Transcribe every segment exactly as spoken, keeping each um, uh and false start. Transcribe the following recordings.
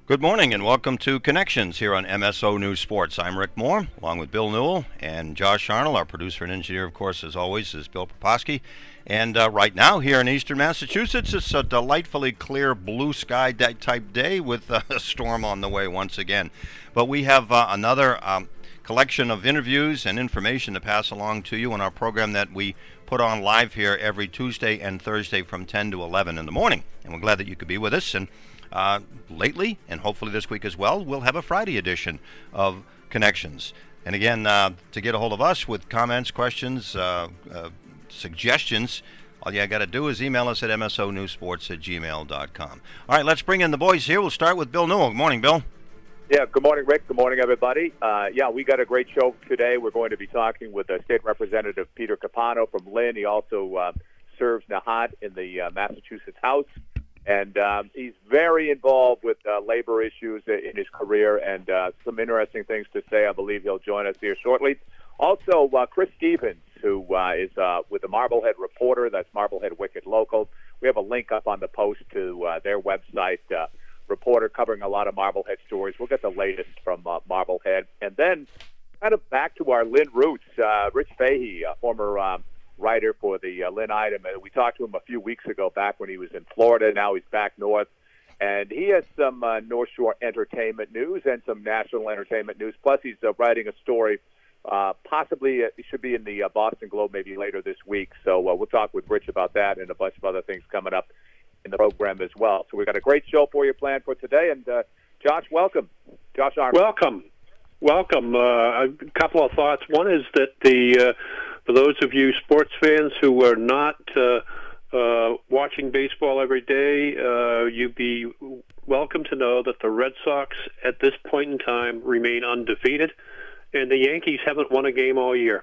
Good morning and welcome to Connections here on M S O News Sports. I'm Rick Moore, along with Bill Newell and Josh Arnold. Our producer and engineer, of course, as always, is Bill Proposki. And uh, right now, here in eastern Massachusetts, it's a delightfully clear blue sky type day with uh, a storm on the way once again. But we have uh, another um, collection of interviews and information to pass along to you on our program that we put on live here every Tuesday and Thursday from ten to eleven in the morning. And we're glad that you could be with us. And Uh, lately, and hopefully this week as well, we'll have a Friday edition of Connections. And again, uh, to get a hold of us with comments, questions, uh, uh, suggestions, all you got to do is email us at m s o news sports at gmail dot com. All right, let's bring in the boys here. We'll start with Bill Newell. Good morning, Bill. Yeah, good morning, Rick. Good morning, everybody. Uh, yeah, we got a great show today. We're going to be talking with uh, State Representative Peter Capano from Lynn. He also uh, serves Nahat in the uh, Massachusetts House. And um, he's very involved with uh, labor issues in his career and uh, some interesting things to say. I believe he'll join us here shortly. Also, uh, Chris Stevens, who uh, is uh, with the Marblehead Reporter, that's Marblehead Wicked Local. We have a link up on the post to uh, their website, uh, Reporter, covering a lot of Marblehead stories. We'll get the latest from uh, Marblehead. And then kind of back to our Lynn roots, uh, Rich Fahey, a former um, writer for the uh, Lynn Item. And we talked to him a few weeks ago back when he was in Florida. Now he's back north. And he has some uh, North Shore entertainment news and some national entertainment news. Plus, he's uh, writing a story. Uh, possibly uh, it should be in the uh, Boston Globe maybe later this week. So uh, we'll talk with Rich about that and a bunch of other things coming up in the program as well. So we've got a great show for you planned for today. And uh, Josh, welcome. Josh Arnold. Welcome. Welcome. Uh, a couple of thoughts. One is that the uh, for those of you sports fans who are not uh, uh, watching baseball every day, uh, you'd be welcome to know that the Red Sox at this point in time remain undefeated, and the Yankees haven't won a game all year.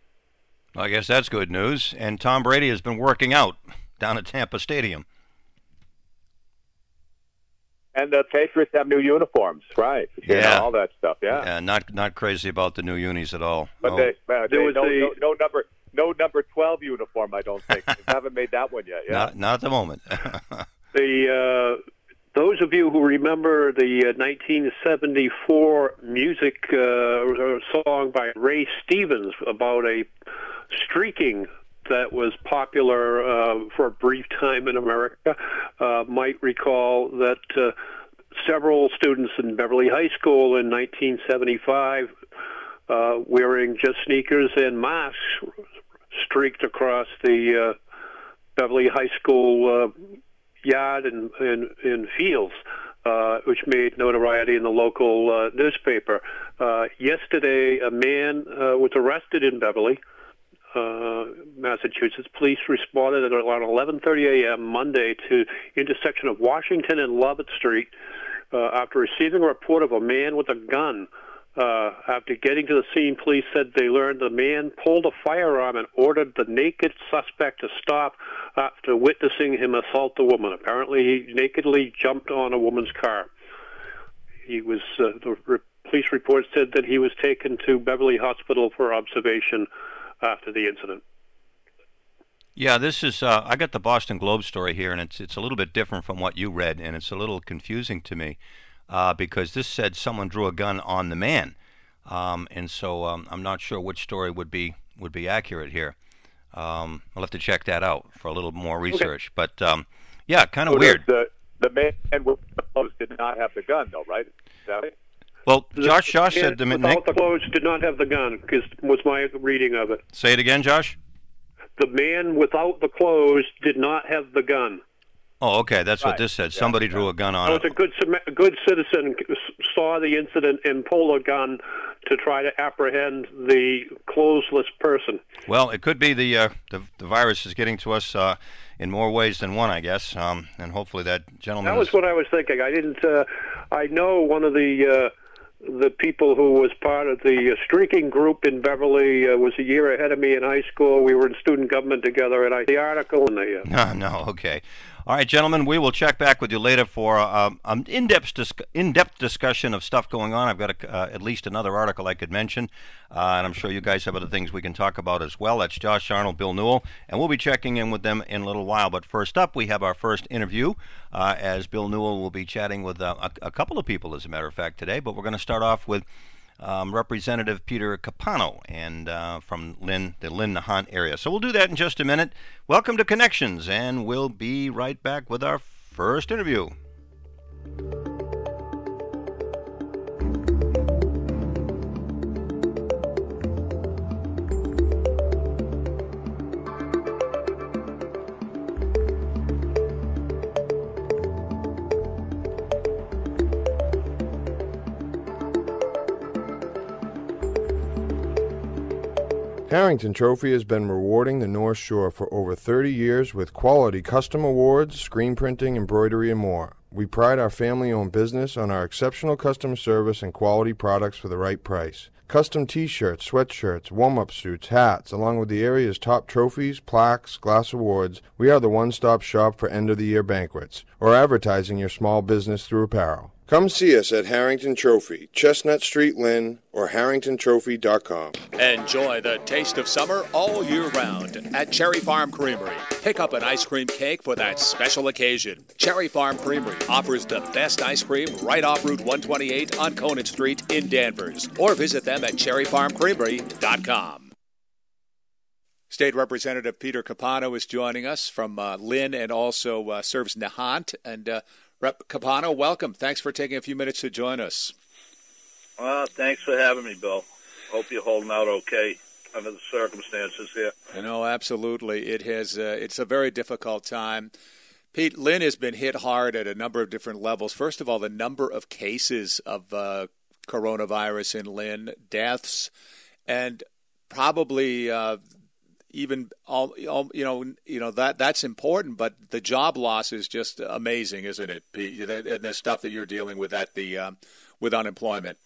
Well, I guess that's good news. And Tom Brady has been working out down at Tampa Stadium. And the Patriots have new uniforms, right? You Yeah, know, all that stuff. Yeah, yeah, not not crazy about the new unis at all. but Oh. they, uh, they There was no, a- no, no number, no number twelve uniform. I don't think they haven't made that one yet. Yeah, Not not at the moment. The uh, those of you who remember the uh, nineteen seventy-four music uh, song by Ray Stevens about a streaking that was popular uh, for a brief time in America uh, might recall that uh, several students in Beverly High School in nineteen seventy-five, uh, wearing just sneakers and masks, streaked across the uh, Beverly High School uh, yard and, and, and fields, uh, which made notoriety in the local uh, newspaper. Uh, yesterday, a man uh, was arrested in Beverly, uh, Massachusetts. Police responded at around eleven thirty a.m. Monday to intersection of Washington and Lovett Street uh, after receiving a report of a man with a gun. Uh, after getting to the scene, police said they learned the man pulled a firearm and ordered the naked suspect to stop after witnessing him assault the woman. Apparently, he nakedly jumped on a woman's car. He was. Uh, the re- police report said that he was taken to Beverly Hospital for observation after the incident. Yeah, this is. Uh, I got the Boston Globe story here, and it's it's a little bit different from what you read, and it's a little confusing to me uh, because this said someone drew a gun on the man, um, and so um, I'm not sure which story would be would be accurate here. Um, I'll have to check that out for a little more research. Okay. But um, yeah, kind of So weird. The, the man with the clothes did not have the gun, though, right? Is that right? Well, Josh, Josh The said to man me. without the clothes did not have the gun, because was my reading of it. Say it again, Josh. The man without the clothes did not have the gun. Oh, okay, that's what Right. this said. Yeah, Somebody yeah. drew a gun I on was it. a good cim- a good citizen, saw the incident and pulled a gun to try to apprehend the clothesless person. Well, it could be the uh, the, the virus is getting to us uh, in more ways than one, I guess, um, and hopefully that gentleman. That was is- what I was thinking. I didn't. Uh, I know one of the uh, the people who was part of the uh, streaking group in Beverly uh, was a year ahead of me in high school. We were in student government together, and I the article and the. Uh, No, no, okay. All right, gentlemen, we will check back with you later for uh, an in-depth, dis- in-depth discussion of stuff going on. I've got a, uh, at least another article I could mention, uh, and I'm sure you guys have other things we can talk about as well. That's Josh Arnold, Bill Newell, and we'll be checking in with them in a little while. But first up, we have our first interview, uh, as Bill Newell will be chatting with uh, a, a couple of people, as a matter of fact, today. But we're going to start off with Um, Representative Peter Capano and uh, from Lynn, the Lynn-Nahant area. So we'll do that in just a minute. Welcome to Connections, and we'll be right back with our first interview. Harrington Trophy has been rewarding the North Shore for over thirty years with quality custom awards, screen printing, embroidery, and more. We pride our family-owned business on our exceptional customer service and quality products for the right price. Custom t-shirts, sweatshirts, warm-up suits, hats, along with the area's top trophies, plaques, glass awards, we are the one-stop shop for end-of-the-year banquets, or advertising your small business through apparel. Come see us at Harrington Trophy, Chestnut Street, Lynn, or harrington trophy dot com. Enjoy the taste of summer all year round at Cherry Farm Creamery. Pick up an ice cream cake for that special occasion. Cherry Farm Creamery offers the best ice cream right off Route one twenty-eight on Conant Street in Danvers. Or visit them at cherry farm creamery dot com. State Representative Peter Capano is joining us from uh, Lynn and also uh, serves Nahant. And uh, Rep Capano, welcome. Thanks for taking a few minutes to join us. Well, thanks for having me, Bill. Hope you're holding out okay under the circumstances here. I know, absolutely. It has. Uh, it's a very difficult time. Pete, Lynn has been hit hard at a number of different levels. First of all, the number of cases of uh, coronavirus in Lynn, deaths, and probably uh, even all, all you know, you know that that's important. But the job loss is just amazing, isn't it, Pete? And the stuff that you're dealing with at the um, with unemployment.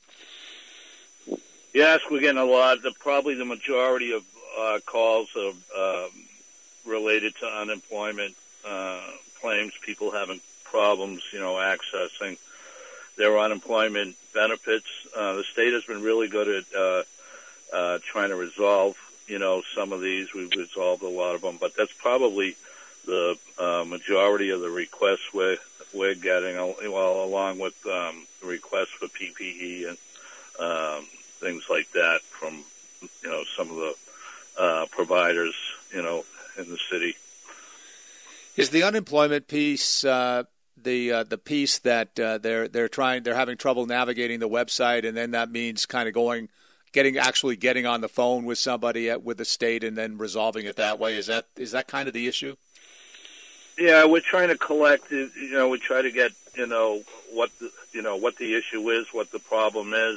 Yes, we're getting a lot. The, probably the majority of uh, calls are um, related to unemployment uh, claims. People having problems, you know, accessing their unemployment benefits. Uh, the state has been really good at uh, uh, trying to resolve, you know, some of these. We've resolved a lot of them, but that's probably the uh, majority of the requests we're, we're getting, well, along with um, the requests for P P E and um, things like that from, you know, some of the uh, providers, you know, in the city. Is the unemployment piece uh, the uh, the piece that uh, they're they're trying they're having trouble navigating the website, and then that means kind of going, getting actually getting on the phone with somebody at, with the state, and then resolving it that way? Is that is that kind of the issue? Yeah, we're trying to collect. You know, we try to get you know what the, you know what the issue is, what the problem is.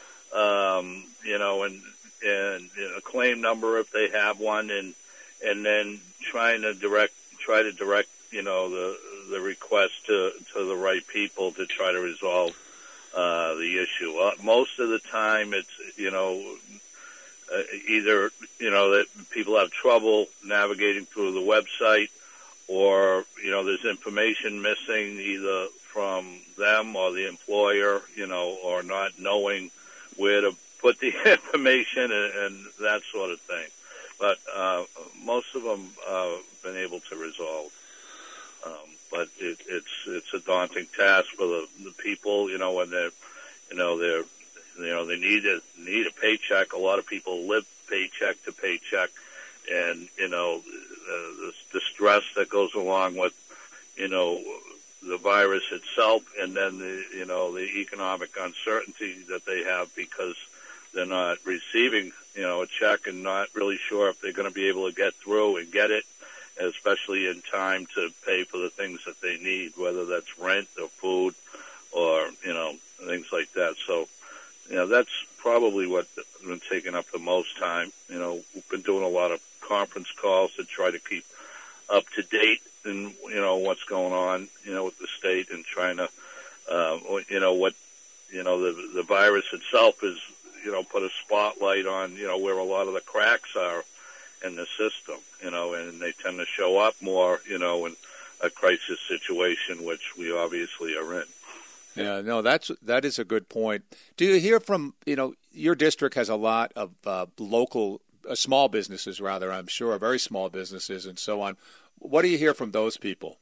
Um, you know, and and you know, claim number if they have one, and and then trying to direct, try to direct, you know, the the request to to the right people to try to resolve uh, the issue. Uh, most of the time, it's you know uh, either you know that people have trouble navigating through the website, or you know there's information missing either from them or the employer, you know, or not knowing where to put the information and, and that sort of thing. But uh, most of them uh, have been able to resolve. Um, but it, it's it's a daunting task for the, the people, you know, when they're, you know, they're, you know, they need a need a paycheck. A lot of people live paycheck to paycheck, and you know, uh, the, the stress that goes along with, you know, the virus itself, and then the you know the economic uncertainty that they have because they're not receiving you know a check and not really sure if they're going to be able to get through and get it, especially in time to pay for the things that they need, whether that's rent or food or you know things like that. So you know that's probably what's been taking up the most time. You know we've been doing a lot of conference calls to try to keep up to date and you know what's going on, you know, with the state and trying to, uh, you know, what, you know, the the virus itself is, you know, put a spotlight on, you know, where a lot of the cracks are in the system, you know, and they tend to show up more, you know, when a crisis situation, which we obviously are in. Yeah, no, that's that is a good point. Do you hear from, you know, your district has a lot of uh, local, uh, small businesses, rather, I'm sure, very small businesses and so on. What do you hear from those people?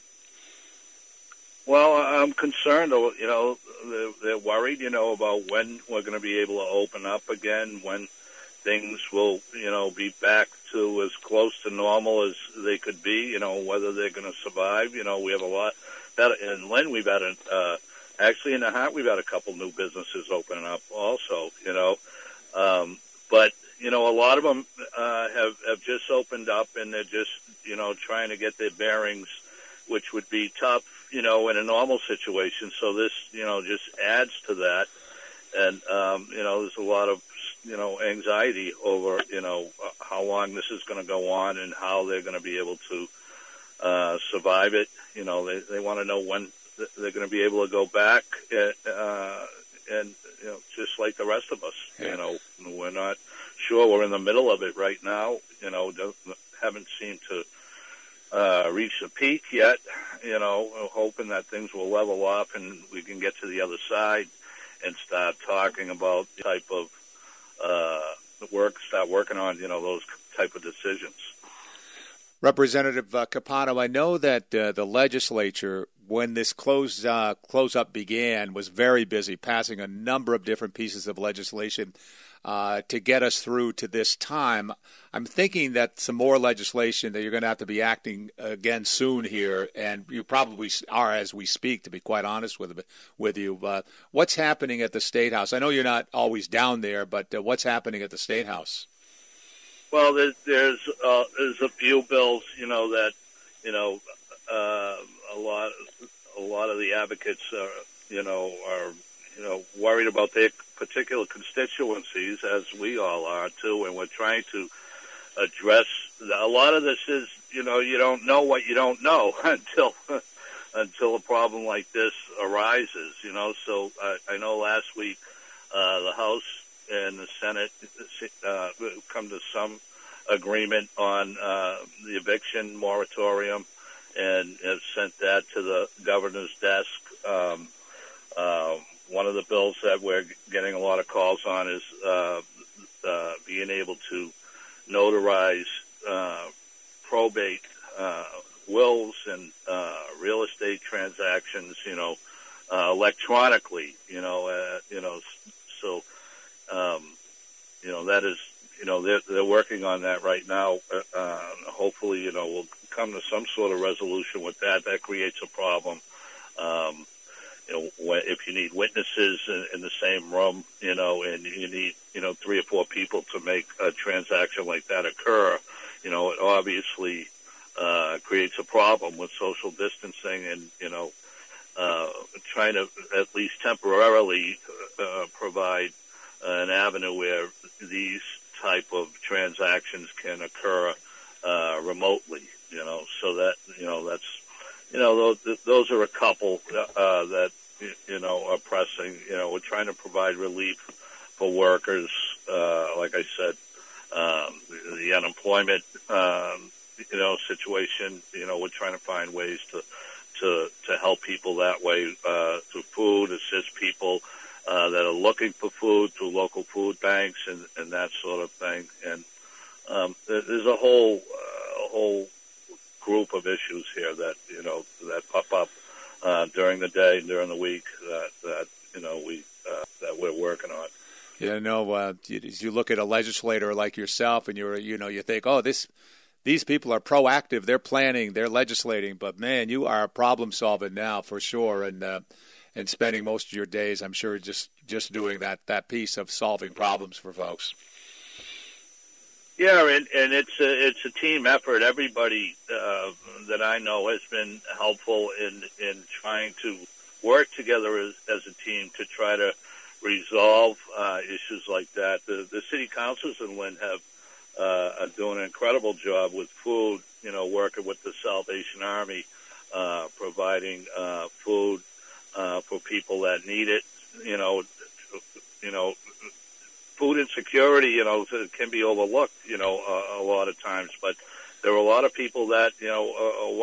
Well, I'm concerned, you know, they're, they're worried, you know, about when we're going to be able to open up again, when things will, you know, be back to as close to normal as they could be, you know, whether they're going to survive. You know, we have a lot, that, in Lynn, we've had, a, uh, actually in the Heart, we've had a couple new businesses opening up also, you know, um, but, you know, a lot of them uh, have, have just opened up and they're just, you know, trying to get their bearings, which would be tough, you know, in a normal situation. So this, you know, just adds to that. And, um, you know, there's a lot of, you know, anxiety over, you know, how long this is going to go on and how they're going to be able to uh, survive it. You know, they, they want to know when they're going to be able to go back. Uh, and, you know, just like the rest of us, yeah. you know, we're not sure. We're in the middle of it right now, you know, haven't seemed to Uh, reach the peak yet, you know, hoping that things will level off and we can get to the other side and start talking about the type of uh, work, start working on, you know, those type of decisions. Representative uh, Capano, I know that uh, the legislature, when this close, uh, close-up began, was very busy passing a number of different pieces of legislation uh, to get us through to this time. I'm thinking that some more legislation that you're going to have to be acting again soon here, and you probably are as we speak, to be quite honest with with you. Uh, what's happening at the State House? I know you're not always down there, but uh, what's happening at the State House? Well, there's there's, uh, there's a few bills, you know, that you know uh, a lot a lot of the advocates are, you know, are you know worried about their particular constituencies, as we all are too, and we're trying to address a lot of this is, you know, you don't know what you don't know until until a problem like this arises, you know. So I, I know last week uh, the House and the Senate uh, come to some agreement on uh, the eviction moratorium and have sent that to the governor's desk. Um, uh, one of the bills that we're getting a lot of calls on is uh, uh, being able to notarize uh, probate uh, wills and uh, real estate transactions, you know, uh, electronically, you know, uh, you know, so, um, you know, that is, you know, they're, they're working on that right now. Uh, hopefully, you know, we'll come to some sort of resolution with that. That creates a problem. Um, you know, if you need witnesses in, in the same room, you know, and you need, you know, three or four people to make a transaction like that occur, you know, it obviously uh, creates a problem with social distancing and, you know, uh, trying to at least temporarily uh, provide an avenue where these type of transactions can occur uh, remotely, you know, so that, you know, that's, you know, those, those are a couple uh, that, you know, are pressing. You know, we're trying to provide relief for workers. Uh, like I said, um, the, the unemployment, um, you know, situation, you know, we're trying to find ways to, to, to help people that way, uh, through food, assist people uh, that are looking for food through local food banks and, and that sort of thing. And um, there's a whole, uh, a whole group of issues here that, you know, that pop up uh, during the day and during the week that, that you know, we uh, that we're working on. Yeah, no, uh, you, you look at a legislator like yourself and you're, you know, you think, oh, this, these people are proactive, they're planning, they're legislating, but man, you are problem solving now for sure. And, uh, and spending most of your days, I'm sure, just, just doing that, that piece of solving problems for folks. Yeah, and, and it's a, it's a team effort. Everybody uh, that I know has been helpful in in trying to work together as, as a team to try to resolve uh, issues like that. The, the city councils in Lynn have uh, are doing an incredible job with food. You know, working with the Salvation Army, uh, providing uh, food uh, for people that need it. You know, you know. Food insecurity, you know, can be overlooked, you know, uh, a lot of times. But there are a lot of people that, you know, are, are worried,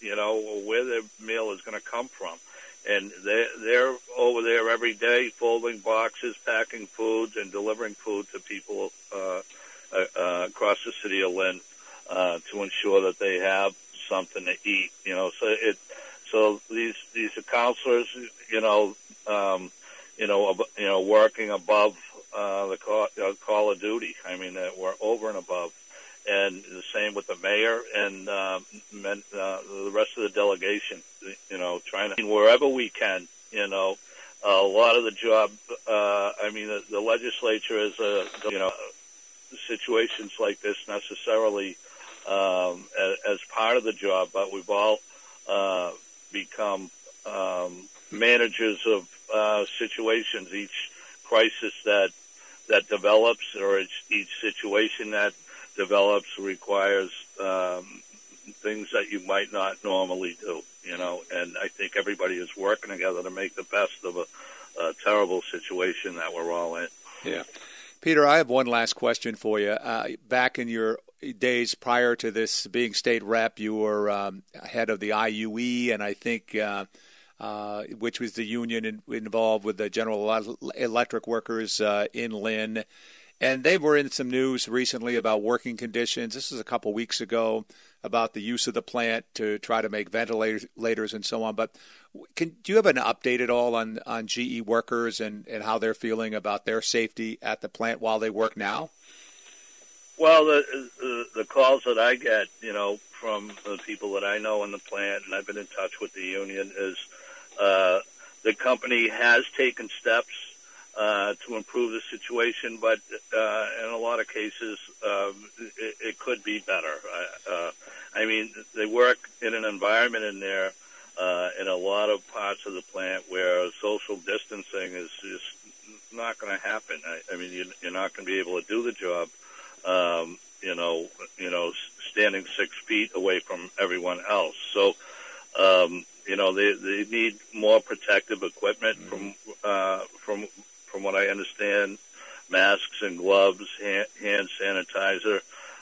you know, where their meal is going to come from. And they're, they're over there every day folding boxes, packing foods, and delivering food to people uh, uh, across the city of Lynn uh, to ensure that they have something to eat. You know, so it so these these are counselors, you know, um, you know, ab- you know, working above uh, the call, uh, call of duty. I mean, uh, we're over and above. And the same with the mayor and um, men, uh, the rest of the delegation, you know, trying to, wherever we can, you know, a lot of the job, uh, I mean, the, the legislature is, a, you know, situations like this necessarily um, as, as part of the job, but we've all uh, become um, managers of uh, situations, each crisis that that develops or each, each situation that develops requires um, things that you might not normally do, you know, and I think everybody is working together to make the best of a, a terrible situation that we're all in. Yeah. Peter, I have one last question for you. Uh, back in your days prior to this being state rep, you were um, head of the I U E, and I think uh, uh, which was the union in, involved with the General Electric workers uh, in Lynn. And they were in some news recently about working conditions. This was a couple weeks ago about the use of the plant to try to make ventilators and so on. But can, do you have an update at all on, on G E workers and, and how they're feeling about their safety at the plant while they work now? Well, the, the, the calls that I get, you know, from the people that I know in the plant, and I've been in touch with the union, is uh, the company has taken steps Uh, to improve the situation, but uh, in a lot of cases, um, it, it could be better. Uh, I mean, they work in an environment in there, uh, in a lot of parts of the plant where social distancing is just not going to happen. I, I mean, you, you're not going to be able to do the job, um, you know, you know, standing six feet away from everyone else. So, um, you know, they they need more protective equipment from uh, from. From what I understand, masks and gloves, hand, hand sanitizer,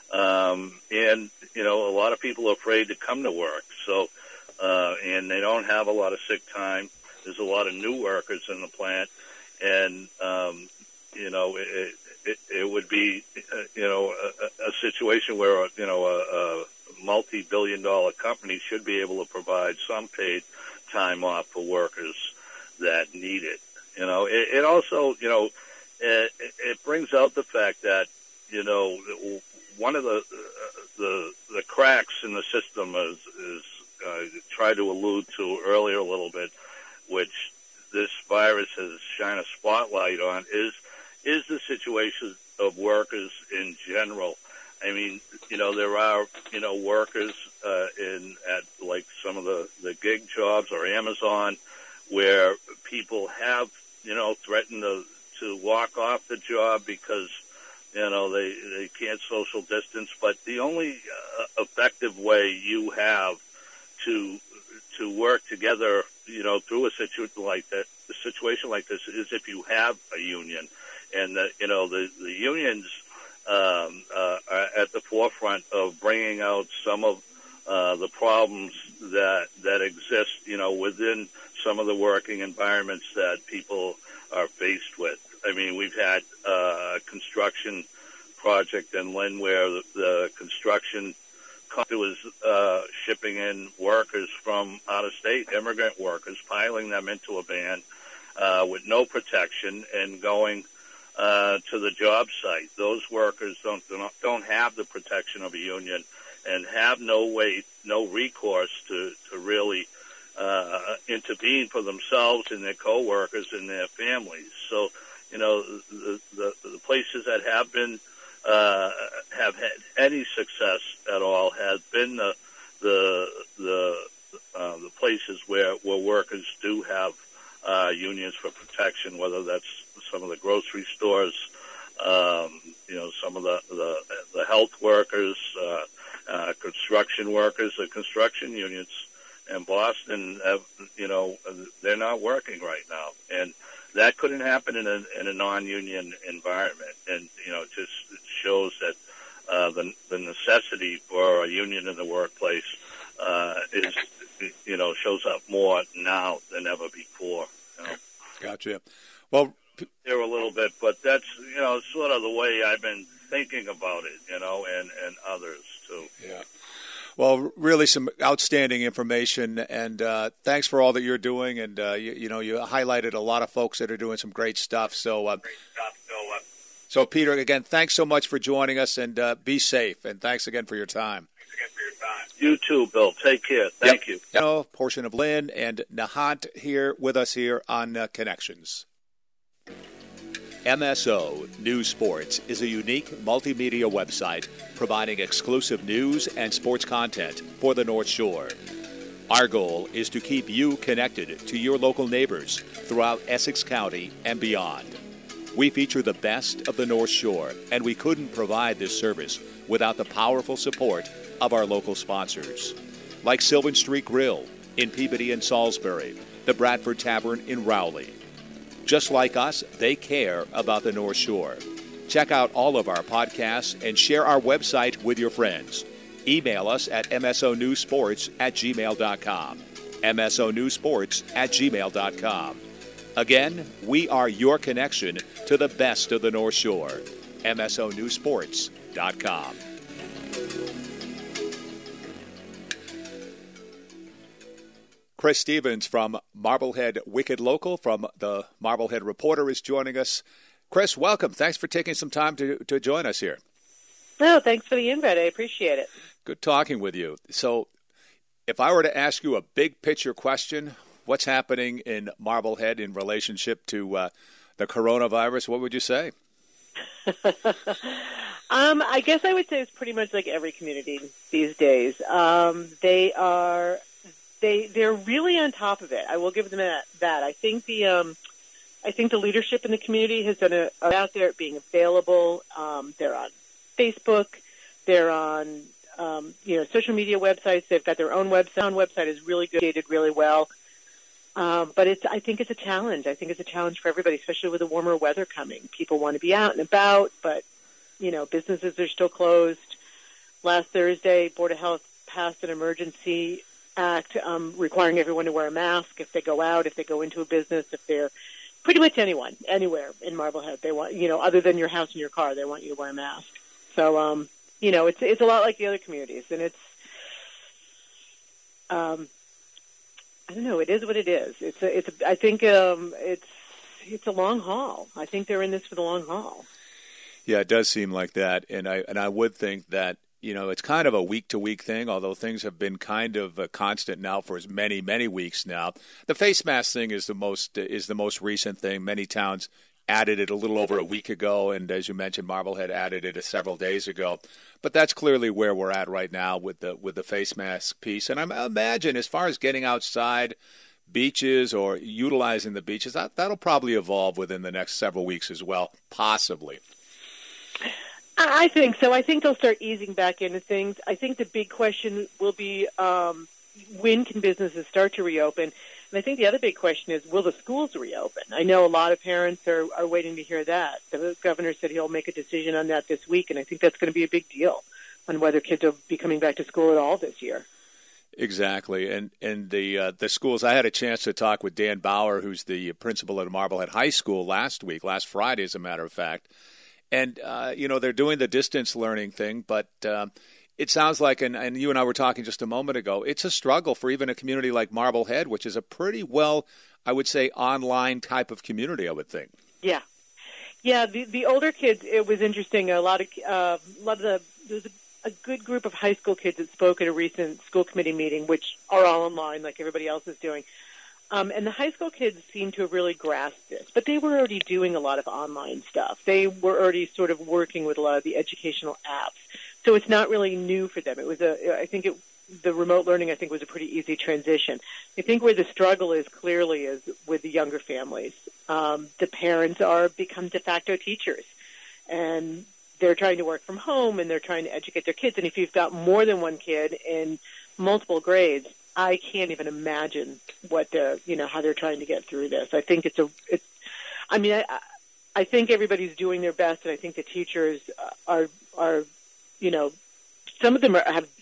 um, and, you know, a lot of people are afraid to come to work. So, uh, and they don't have a lot of sick time. There's a lot of new workers in the plant, and, um, you know, it, it, it would be, uh, you know, a, a situation where, you know, a, a multi-billion dollar company should be able to provide some paid time off for workers that need it. You know, it, it also, you know, it, it brings out the fact that, you know, one of the uh, the the cracks in the system is, is uh, tried to allude to earlier a little bit, which this virus has shined a spotlight on, is is the situation of workers in general. I mean, you know, there are, you know, workers uh, in at like some of the, the gig jobs or Amazon where people have, you know, threatened to, to walk off the job because, you know, they, they can't social distance. But the only uh, effective way you have to to work together, you know, through a situation like that, a situation like this, is if you have a union. And, the, you know, the, the unions um, uh, are at the forefront of bringing out some of uh, the problems that that exist, you know, within some of the working environments that people are faced with. I mean, we've had uh, a construction project in Lynn where the, the construction company was uh, shipping in workers from out of state, immigrant workers, piling them into a van uh, with no protection and going uh, to the job site. Those workers don't don't have the protection of a union and have no way, no recourse to, to really uh, intervene for themselves and their coworkers and their families. So, you know, the, the, the places that have been, uh, have had any success at all has been the, the, the, uh, the places where, where workers do have, uh, unions for protection, whether that's some of the grocery stores, um, you know, some of the, the, the health workers, uh, uh, construction workers, the construction unions in Boston have, you know, they're not working right now. And that couldn't happen in a, in a non-union environment. And, you know, it just it shows that uh, the, the necessity for a union in the workplace uh, is, you know, shows up more now than ever before. You know? Gotcha. Well, here a little bit, but that's, you know, sort of the way I've been thinking about it, you know, and, and others too. Yeah. Well, really some outstanding information, and uh, thanks for all that you're doing. And, uh, you, you know, you highlighted a lot of folks that are doing some great stuff. So, uh, great stuff. So, uh, so, Peter, again, thanks so much for joining us, and uh, be safe. And thanks again for your time. Thanks again for your time. You too, Bill. Take care. Thank yep. you. You. Portion of Lynn and Nahant here with us here on uh, Connections. M S O News Sports is a unique multimedia website providing exclusive news and sports content for the North Shore. Our goal is to keep you connected to your local neighbors throughout Essex County and beyond. We feature the best of the North Shore, and we couldn't provide this service without the powerful support of our local sponsors, like Sylvan Street Grill in Peabody and Salisbury, the Bradford Tavern in Rowley. Just like us, they care about the North Shore. Check out all of our podcasts and share our website with your friends. Email us at msonewsports at gmail dot com. msonewsports at gmail dot com. Again, we are your connection to the best of the North Shore. m s o news sports dot com. Chris Stevens from Marblehead Wicked Local from the Marblehead Reporter is joining us. Chris, welcome. Thanks for taking some time to, to join us here. No, thanks for the invite. I appreciate it. Good talking with you. So if I were to ask you a big picture question, what's happening in Marblehead in relationship to uh, the coronavirus, what would you say? um, I guess I would say it's pretty much like every community these days. Um, they are... They they're really on top of it. I will give them that. that. I think the um, I think the leadership in the community has done a are out there being available. Um, they're on Facebook. They're on um, you know social media websites. They've got their own website. Own website is really good, dated really well. Um, but it's I think it's a challenge. I think it's a challenge for everybody, especially with the warmer weather coming. People want to be out and about, but you know businesses are still closed. Last Thursday, Board of Health passed an emergency act um, requiring everyone to wear a mask if they go out, if they go into a business, if they're pretty much anyone, anywhere in Marblehead. They want, you know, other than your house and your car, they want you to wear a mask. So, um, you know, it's it's a lot like the other communities, and it's, um, I don't know, it is what it is. It's a, it's a, I think um, it's it's a long haul. I think they're in this for the long haul. Yeah, it does seem like that, and I and I would think that. You know, it's kind of a week-to-week thing, although things have been kind of uh, constant now for as many, many weeks now. The face mask thing is the most is the most recent thing. Many towns added it a little over a week ago, and as you mentioned, Marblehead added it several days ago. But that's clearly where we're at right now with the with the face mask piece. And I imagine as far as getting outside, beaches or utilizing the beaches, that, that'll probably evolve within the next several weeks as well, possibly. I think so. I think they'll start easing back into things. I think the big question will be um, when can businesses start to reopen? And I think the other big question is, will the schools reopen? I know a lot of parents are, are waiting to hear that. The governor said he'll make a decision on that this week, and I think that's going to be a big deal on whether kids will be coming back to school at all this year. Exactly, and and the uh, the schools. I had a chance to talk with Dan Bauer, who's the principal at Marblehead High School last week, last Friday, as a matter of fact. And, uh, you know, they're doing the distance learning thing, but uh, it sounds like, and, and you and I were talking just a moment ago, it's a struggle for even a community like Marblehead, which is a pretty well, I would say, online type of community, I would think. Yeah. Yeah, the the older kids, it was interesting. A lot of, uh, a lot of the, there was a, a good group of high school kids that spoke at a recent school committee meeting, which are all online like everybody else is doing. Um, and the high school kids seem to have really grasped this, but they were already doing a lot of online stuff. They were already sort of working with a lot of the educational apps. So it's not really new for them. It was a, I think it, the remote learning, I think, was a pretty easy transition. I think where the struggle is clearly is with the younger families. Um, the parents are become de facto teachers, and they're trying to work from home, and they're trying to educate their kids. And if you've got more than one kid in multiple grades, I can't even imagine what the, you know, how they're trying to get through this. I think it's a, it's, I mean, I, I think everybody's doing their best, and I think the teachers are, are, you know, some of them are, have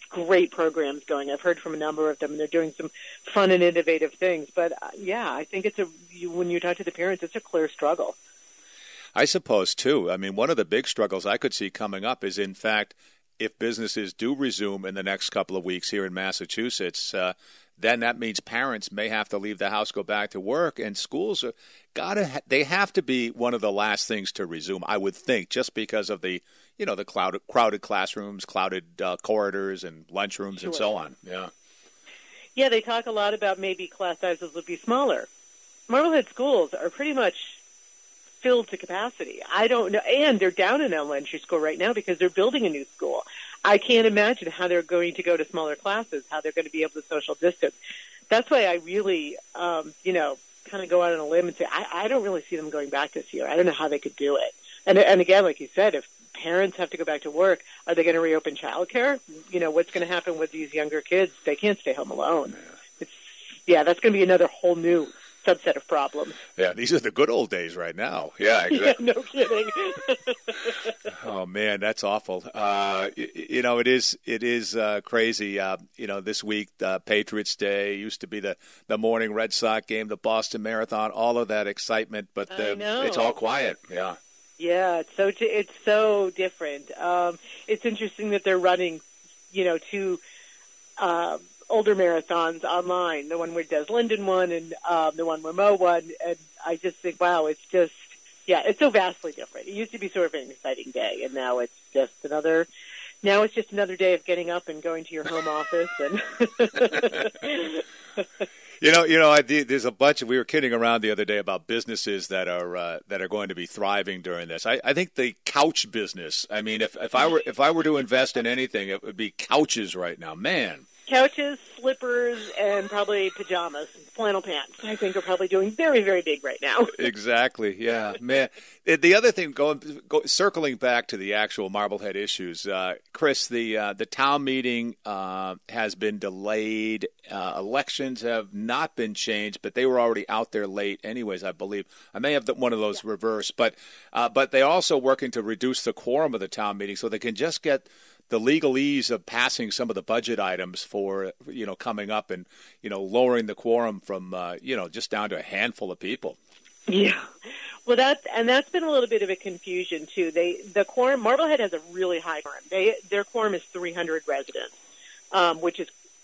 great programs going. I've heard from a number of them, and they're doing some fun and innovative things. But, uh, yeah, I think it's a you, when you talk to the parents, it's a clear struggle. I suppose, too. I mean, one of the big struggles I could see coming up is, in fact, if businesses do resume in the next couple of weeks here in Massachusetts, uh, then that means parents may have to leave the house, go back to work, and schools are gotta ha- they have to be one of the last things to resume, I would think, just because of the you know the crowded crowded classrooms, crowded uh, corridors, and lunchrooms, Sure. and so on. Yeah, Yeah, they talk a lot about maybe class sizes will be smaller. Marblehead schools are pretty much filled to capacity. I don't know, and they're down in elementary school right now because they're building a new school. I can't imagine how they're going to go to smaller classes, how they're going to be able to social distance. That's why I really, um, you know, kind of go out on a limb and say I, I don't really see them going back this year. I don't know how they could do it. And and again, like you said, if parents have to go back to work, are they going to reopen childcare? You know, what's going to happen with these younger kids? They can't stay home alone. It's, yeah, that's going to be another whole new subset of problems. yeah. These are the good old days right now. Yeah, exactly. Yeah, no kidding. Oh man, that's awful. Uh, you, you know, it is it is uh, crazy. Uh, you know, this week, uh, Patriots Day used to be the, the morning Red Sox game, the Boston Marathon, all of that excitement, but I uh, know. it's all quiet. Yeah. Yeah, it's so it's so different. Um, it's interesting that they're running, you know, two uh, older marathons online. The one where Des Linden won, and um, the one where Mo won. And I just think, wow, it's just yeah, it's so vastly different. It used to be sort of an exciting day, and now it's just another. Now it's just another day of getting up and going to your home office and. You know, you know, I, there's a bunch of. We were kidding around the other day about businesses that are uh, that are going to be thriving during this. I, I think the couch business. I mean, if if I were if I were to invest in anything, it would be couches right now. Man, Couches, slippers, and probably pajamas, flannel pants, I think are probably doing very, very big right now. Exactly. Yeah, man. The other thing, going go, circling back to the actual Marblehead issues, uh, Chris, the uh, the town meeting uh, has been delayed. Uh, elections have not been changed, but they were already out there late, anyways. I believe I may have the, one of those yeah. reversed, but uh, but they're also working to reduce the quorum of the town meeting so they can just get the legalese of passing some of the budget items for, you know, coming up and, you know, lowering the quorum from, uh, you know, just down to a handful of people. Yeah. Well, that's, and that's been a little bit of a confusion too. They, the quorum, Marblehead has a really high quorum. They, their quorum is three hundred residents, um, which is,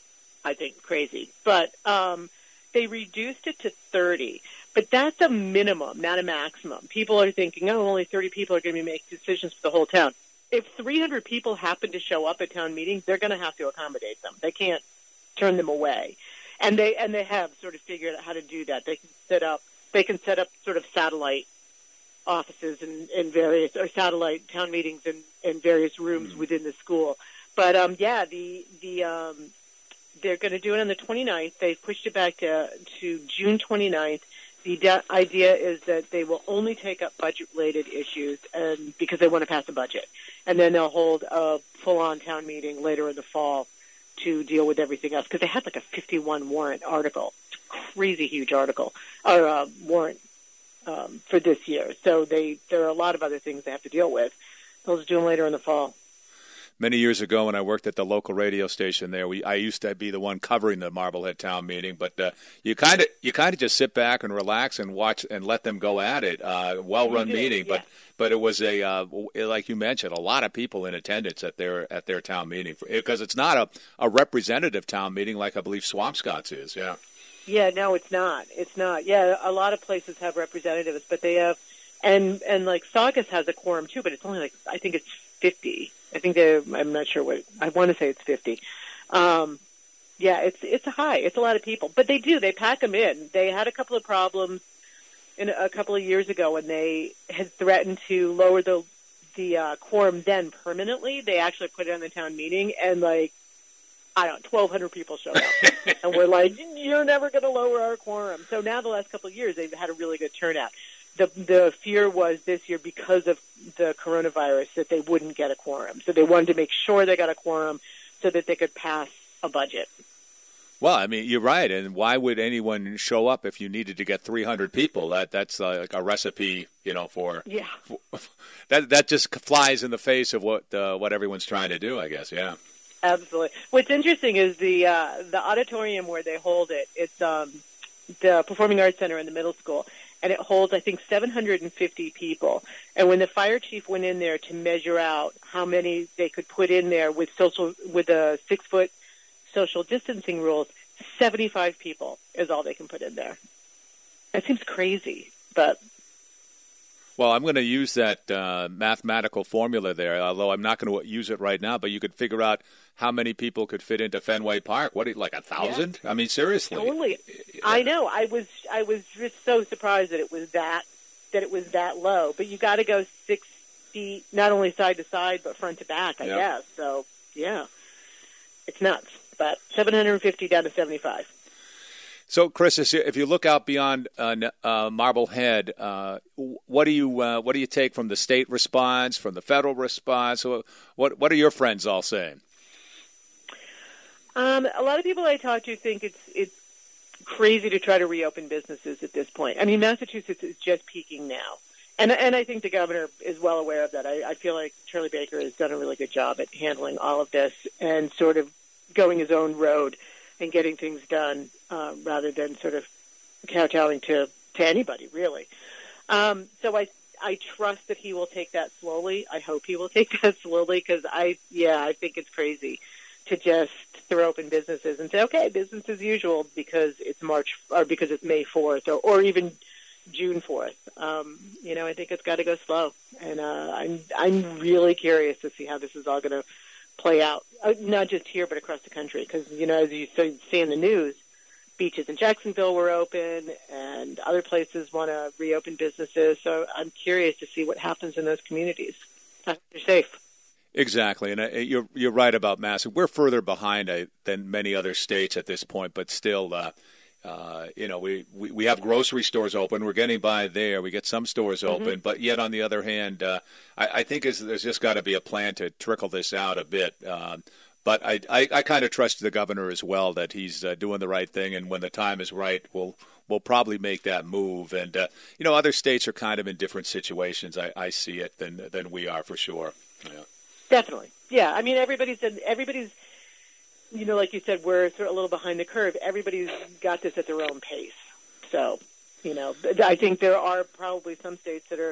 I think, crazy. But, um, they reduced it to thirty. But that's a minimum, not a maximum. People are thinking, oh, only thirty people are going to be making decisions for the whole town. If three hundred people happen to show up at town meetings, they're going to have to accommodate them. They can't turn them away. And they and they have sort of figured out how to do that. They can set up they can set up sort of satellite offices in, in various or satellite town meetings in, in various rooms mm-hmm. within the school. But um, yeah, the the um, they're going to do it on the twenty-ninth. They've pushed it back to to June twenty-ninth. The de- idea is that they will only take up budget-related issues and because they want to pass a budget. And then they'll hold a full-on town meeting later in the fall to deal with everything else. Because they had like a fifty-one warrant article, crazy huge article, or uh, warrant um, for this year. So they there are a lot of other things they have to deal with. They'll just do them later in the fall. Many years ago, when I worked at the local radio station there, we I used to be the one covering the Marblehead town meeting. But uh, you kind of you kind of just sit back and relax and watch and let them go at it. Uh, well-run meeting, yeah. but but it was a uh, like you mentioned, a lot of people in attendance at their at their town meeting because it's not a, a representative town meeting like I believe Swampscott's is. Yeah. Yeah, no, it's not. It's not. Yeah, a lot of places have representatives, but they have, and and like Saugus has a quorum too, but it's only like I think it's fifty. I think they. I'm not sure what. I want to say it's fifty. Um, yeah, it's it's a high. It's a lot of people, but they do. They pack them in. They had a couple of problems in a couple of years ago when they had threatened to lower the the uh, quorum then permanently. They actually put it on the town meeting, and like I don't know, twelve hundred people showed up, and we're like, "You're never going to lower our quorum." So now the last couple of years, they've had a really good turnout. The the fear was this year because of the coronavirus that they wouldn't get a quorum. So they wanted to make sure they got a quorum so that they could pass a budget. Well, I mean, you're right. And why would anyone show up if you needed to get three hundred people? That that's uh, like a recipe, you know, for yeah. For, that that just flies in the face of what uh, what everyone's trying to do, I guess. Yeah. Absolutely. What's interesting is the uh, the auditorium where they hold it. It's um, the Performing Arts Center in the middle school, and it holds, I think, seven hundred fifty people. And when the fire chief went in there to measure out how many they could put in there with social with the six foot social distancing rules, seventy-five people is all they can put in there. That seems crazy, but. Well, I'm going to use that uh, mathematical formula there, although I'm not going to use it right now, but you could figure out how many people could fit into Fenway Park. What, like a thousand? Yeah. I mean, seriously. Totally. I know. I was I was just so surprised that it was that that it was that low. But you got to go six feet, not only side to side, but front to back, I yep. guess. So, yeah, it's nuts. But seven hundred fifty down to seventy-five. So, Chris, if you look out beyond uh, uh, Marblehead, uh, what do you uh, what do you take from the state response, from the federal response? What what are your friends all saying? Um, a lot of people I talk to think it's it's crazy to try to reopen businesses at this point. I mean, Massachusetts is just peaking now, and and I think the governor is well aware of that. I, I feel like Charlie Baker has done a really good job at handling all of this and sort of going his own road and getting things done uh, rather than sort of kowtowing to, to anybody, really. Um, so I I trust that he will take that slowly. I hope he will take that slowly because, I yeah, I think it's crazy to just throw open businesses and say, okay, business as usual because it's March or because it's May fourth or, or even June fourth. Um, you know, I think it's got to go slow. And uh, I'm I'm really curious to see how this is all going to play out, uh, not just here but across the country. Because, you know, as you see in the news, beaches in Jacksonville were open and other places want to reopen businesses. So I'm curious to see what happens in those communities. I hope they're safe. Exactly, and uh, you're you're right about Mass. We're further behind uh, than many other states at this point, but still, uh, uh, you know, we, we, we have grocery stores open. We're getting by there. We get some stores open, mm-hmm. but yet on the other hand, uh, I, I think is, there's just got to be a plan to trickle this out a bit. Um, but I I, I kind of trust the governor as well that he's uh, doing the right thing, and when the time is right, we'll we'll probably make that move. And uh, you know, other states are kind of in different situations. I, I see it than than we are for sure. Yeah. Definitely. Yeah. I mean, everybody's, everybody's, you know, like you said, we're sort of a little behind the curve. Everybody's got this at their own pace. So, you know, I think there are probably some states that are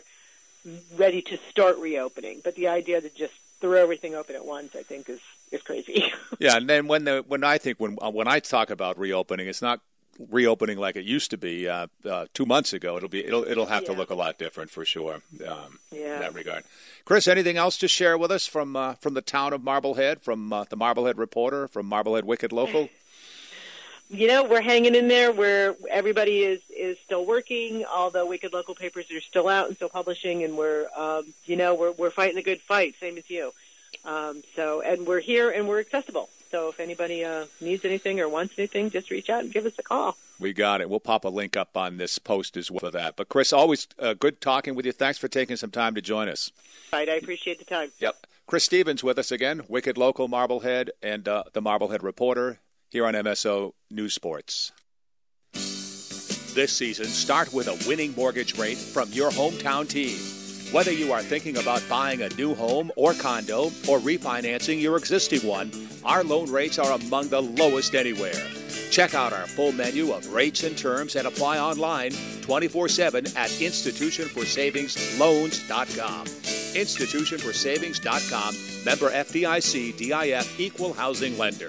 ready to start reopening, but the idea to just throw everything open at once, I think, is, is crazy. Yeah. And then when the, when I think, when, when I talk about reopening, it's not reopening like it used to be uh, uh, two months ago. It'll be it'll it'll have yeah. to look a lot different for sure. Um, yeah. In that regard, Chris, anything else to share with us from uh, from the town of Marblehead, from uh, the Marblehead Reporter, from Marblehead Wicked Local? You know, we're hanging in there. Where everybody is is still working. All the Wicked Local papers are still out and still publishing, and we're um, you know we're we're fighting the good fight, same as you. Um, so and we're here and we're accessible. So if anybody uh, needs anything or wants anything, just reach out and give us a call. We got it. We'll pop a link up on this post as well for that. But, Chris, always uh, good talking with you. Thanks for taking some time to join us. Right, I appreciate the time. Yep. Chris Stevens with us again, Wicked Local Marblehead and uh, the Marblehead Reporter here on M S O News Sports. This season, start with a winning mortgage rate from your hometown team. Whether you are thinking about buying a new home or condo or refinancing your existing one, our loan rates are among the lowest anywhere. Check out our full menu of rates and terms and apply online twenty-four seven at institution for savings loans dot com. institution for savings dot com, member F D I C, D I F, equal housing lender.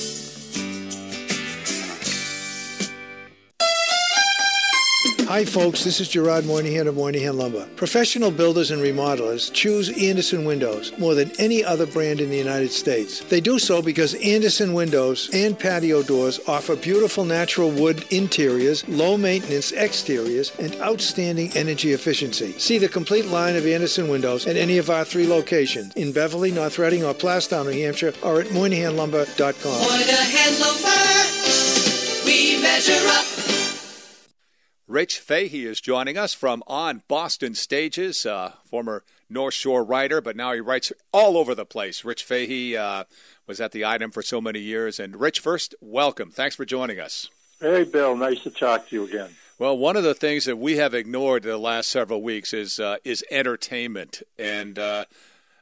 Hi folks, this is Gerard Moynihan of Moynihan Lumber. Professional builders and remodelers choose Andersen Windows more than any other brand in the United States. They do so because Andersen Windows and patio doors offer beautiful natural wood interiors, low maintenance exteriors, and outstanding energy efficiency. See the complete line of Andersen Windows at any of our three locations in Beverly, North Reading, or Plastown, New Hampshire, or at Moynihan Lumber dot com. Moynihan Lumber, we measure up. Rich Fahey is joining us from On Boston Stages, uh, former North Shore writer, but now he writes all over the place. Rich Fahey uh, was at the Item for so many years. And Rich, first, welcome. Thanks for joining us. Hey, Bill. Nice to talk to you again. Well, one of the things that we have ignored the last several weeks is uh, is entertainment. And uh,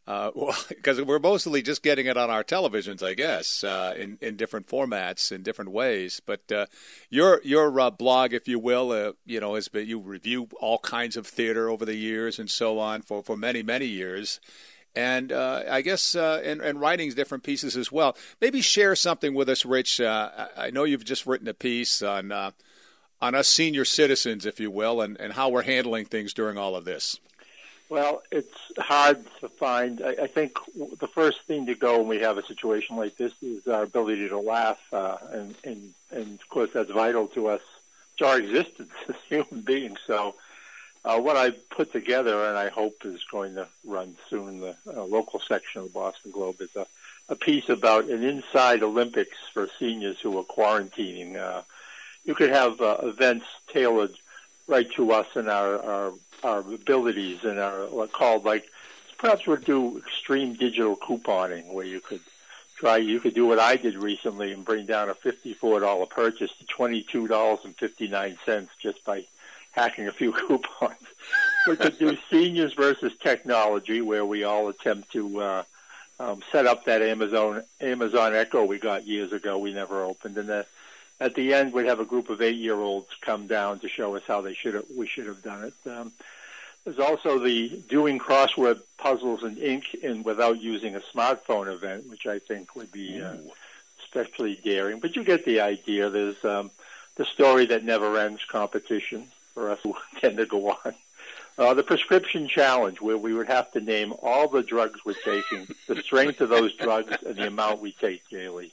Uh, well, because we're mostly just getting it on our televisions, I guess, uh, in in different formats, in different ways. But uh, your your uh, blog, if you will, uh, you know, has been, you review all kinds of theater over the years and so on for, for many many years, and uh, I guess uh, and and writing different pieces as well. Maybe share something with us, Rich. Uh, I know you've just written a piece on uh, on us senior citizens, if you will, and, and how we're handling things during all of this. Well, it's hard to find. I, I think the first thing to go when we have a situation like this is our ability to laugh, uh, and, and, and, of course, that's vital to us, to our existence as human beings. So uh, what I put together, and I hope is going to run soon in the uh, local section of the Boston Globe, is a, a piece about an inside Olympics for seniors who are quarantining. Uh, you could have uh, events tailored right to us and our, our our abilities and our what called like perhaps we'll do extreme digital couponing where you could try you could do what I did recently and bring down a fifty-four dollars purchase to twenty-two dollars and fifty-nine cents just by hacking a few coupons. We could do seniors versus technology where we all attempt to uh, um, set up that Amazon Amazon Echo we got years ago we never opened, and that at the end, we'd have a group of eight-year-olds come down to show us how they should have, we should have done it. Um, there's also the doing crossword puzzles in ink and without using a smartphone event, which I think would be uh, especially daring. But you get the idea. There's um, the story that never ends competition for us who tend to go on. Uh, the prescription challenge, where we would have to name all the drugs we're taking, the strength of those drugs, and the amount we take daily.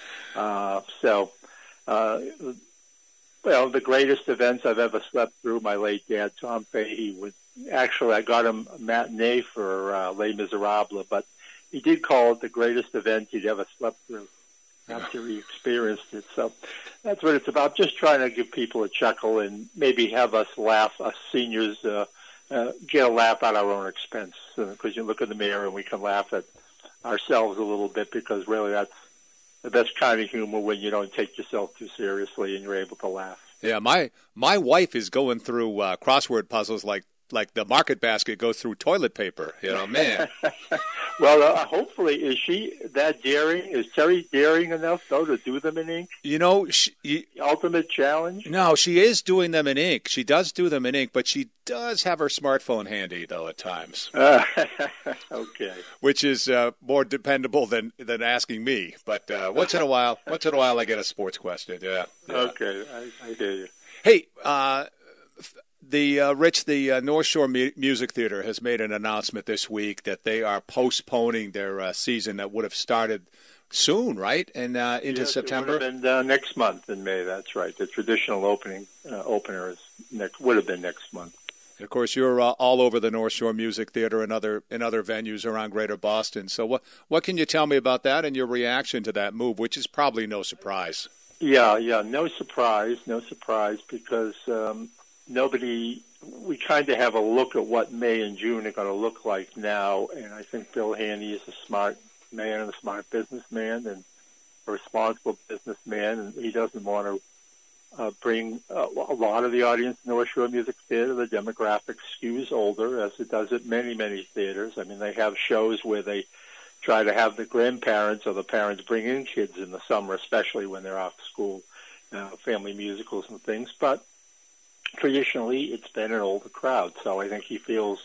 Uh, so... Uh, well, the greatest events I've ever slept through, my late dad, Tom Fahey, would actually, I got him a matinee for uh, Les Miserables, but he did call it the greatest event he'd ever slept through after he experienced it. So that's what it's about, just trying to give people a chuckle and maybe have us laugh, us seniors, uh, uh, get a laugh at our own expense. Because uh, you look in the mirror and we can laugh at ourselves a little bit because really that's the best kind of humor when you don't take yourself too seriously and you're able to laugh. Yeah, my my wife is going through uh, crossword puzzles like like the Market Basket goes through toilet paper. You know, man. Well, uh, hopefully, is she that daring? Is Terry daring enough, though, to do them in ink? You know, she, you, the ultimate challenge? No, she is doing them in ink. She does do them in ink, but she does have her smartphone handy, though, at times. Uh, okay. Which is uh, more dependable than, than asking me. But uh, once in a while, once in a while, I get a sports question. Yeah. yeah. Okay, I, I hear you. Hey, uh, The uh, Rich, the uh, North Shore Mu- Music Theater has made an announcement this week that they are postponing their uh, season that would have started soon, right, and uh, into yes, September. It would have been uh, next month in May. That's right. The traditional opening uh, opener is next. Would have been next month. And of course, you're uh, all over the North Shore Music Theater and other and other venues around Greater Boston. So, what what can you tell me about that and your reaction to that move, which is probably no surprise? Yeah, yeah, no surprise, no surprise, because. Um, Nobody, we kind of have a look at what May and June are going to look like now, and I think Bill Haney is a smart man and a smart businessman and a responsible businessman, and he doesn't want to uh, bring uh, a lot of the audience to North Shore Music Theater. The demographic skews older, as it does at many, many theaters. I mean, they have shows where they try to have the grandparents or the parents bring in kids in the summer, especially when they're off school, uh, family musicals and things, but traditionally, it's been an older crowd, so I think he feels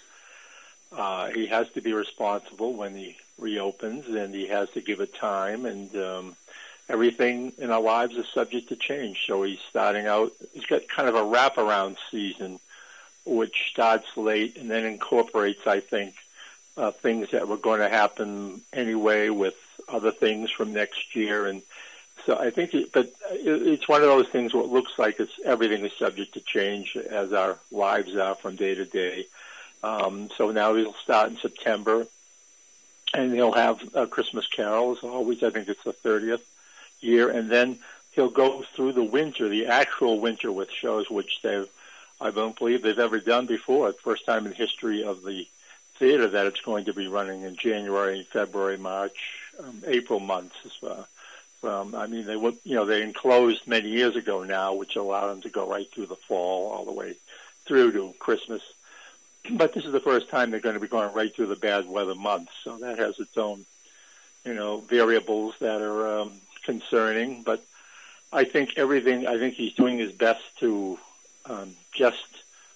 uh, he has to be responsible when he reopens, and he has to give it time, and um, everything in our lives is subject to change. So he's starting out, he's got kind of a wraparound season, which starts late and then incorporates, I think, uh, things that were going to happen anyway with other things from next year, and So I think, it, but it's one of those things where it looks like it's everything is subject to change as our lives are from day to day. Um, so now he'll start in September, and he'll have uh, Christmas carols always. I think it's the thirtieth year, and then he'll go through the winter, the actual winter, with shows which they've, I don't believe they've ever done before. It's the first time in the history of the theater that it's going to be running in January, February, March, um, April months as well. Um, I mean, they would, you know, they enclosed many years ago now, which allowed them to go right through the fall all the way through to Christmas. but this is the first time they're going to be going right through the bad weather months, so that has its own, you know, variables that are um, concerning. But I think everything, I think he's doing his best to um, just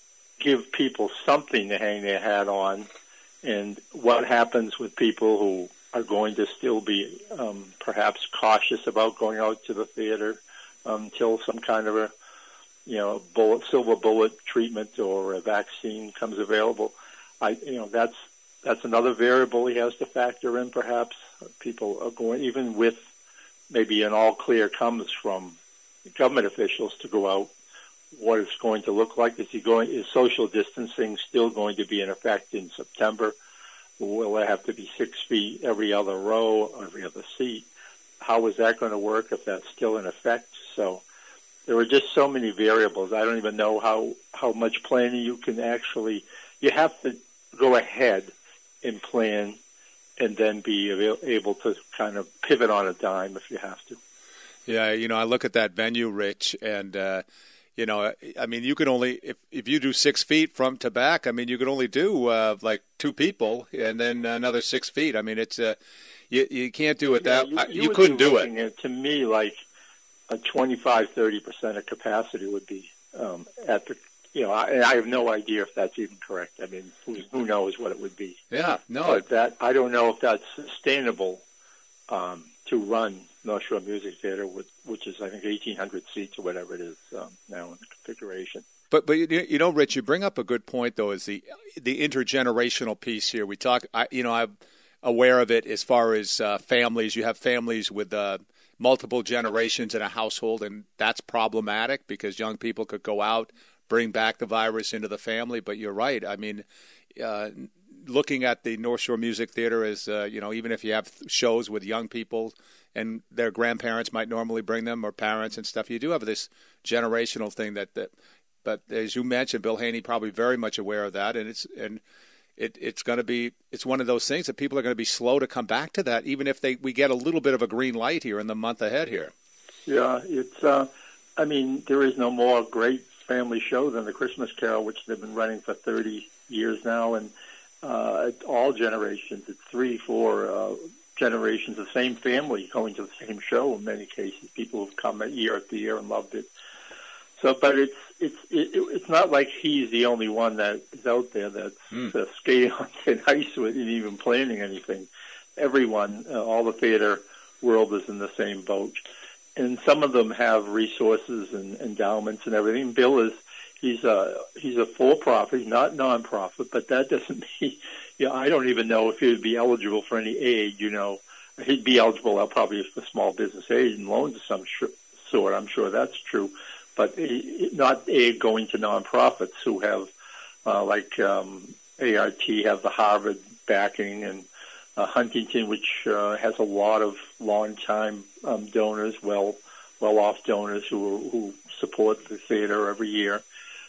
give people something to hang their hat on. And what happens with people who are going to still be um, perhaps cautious about going out to the theater um, until some kind of a, you know, bullet, silver bullet treatment or a vaccine comes available. I, you know, that's that's another variable he has to factor in. Perhaps people are going, even with maybe an all clear comes from government officials to go out. What it's going to look like? Is he going? Is social distancing still going to be in effect in September? Will there have to be six feet every other row, every other seat? How is that going to work if that's still in effect? So there are just so many variables. I don't even know how, how much planning you can actually. You have to go ahead and plan, and then be able to kind of pivot on a dime if you have to. Yeah, you know, I look at that venue, Rich, and. Uh, You know, I mean, you can only, if, if you do six feet from to back, I mean, you can only do uh, like two people and then another six feet. I mean, it's, uh, you, you can't do it yeah, that, you, you, you couldn't do it. At, to me, like a twenty-five, thirty percent of capacity would be um, at the, you know, I, I have no idea if that's even correct. I mean, who, who knows what it would be. Yeah, no. But that, I don't know if that's sustainable um, to run North Shore Music Theater, with, which is, I think, eighteen hundred seats or whatever it is um, now in the configuration. But, but you know, Rich, you bring up a good point, though, is the the intergenerational piece here. We talk, I, you know, I'm aware of it as far as uh, families. You have families with uh, multiple generations in a household, and that's problematic because young people could go out, bring back the virus into the family. But you're right. I mean, uh, looking at the North Shore Music Theater as, uh, you know, even if you have shows with young people and their grandparents might normally bring them or parents and stuff, you do have this generational thing that, that but as you mentioned, Bill Haney probably very much aware of that. And it's, and it, it's going to be, it's one of those things that people are going to be slow to come back to that, even if they, we get a little bit of a green light here in the month ahead here. Yeah. It's, uh, I mean, there is no more great family show than the Christmas Carol, which they've been running for thirty years now. And, uh, all generations, it's three, four, uh, generations, the same family going to the same show in many cases. People have come year after year and loved it. So, but it's it's it, it's not like he's the only one that is out there that's mm. uh, skating on thin ice with and even planning anything. Everyone, uh, all the theater world is in the same boat, and some of them have resources and endowments and everything. Bill is he's a he's a for-profit, not non-profit, but that doesn't mean. Yeah, you know, I don't even know if he would be eligible for any aid. You know, he'd be eligible probably for small business aid and loans of some sh- sort. I'm sure that's true, but he, not aid going to nonprofits who have, uh, like um, A R T, have the Harvard backing, and uh, Huntington, which uh, has a lot of long-time um, donors, well, well-off donors who who support the theater every year.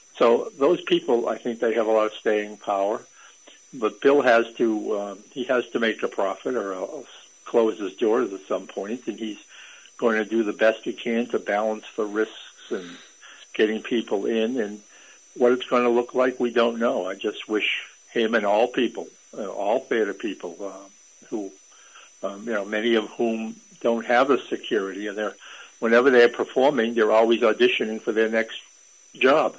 So those people, I think, they have a lot of staying power. But Bill has to, um, he has to make a profit or else close his doors at some point, and he's going to do the best he can to balance the risks and getting people in. And what it's going to look like, we don't know. I just wish him and all people, uh, all theater people, uh, who, um, you know, many of whom don't have the security, and they're, whenever they're performing, they're always auditioning for their next job.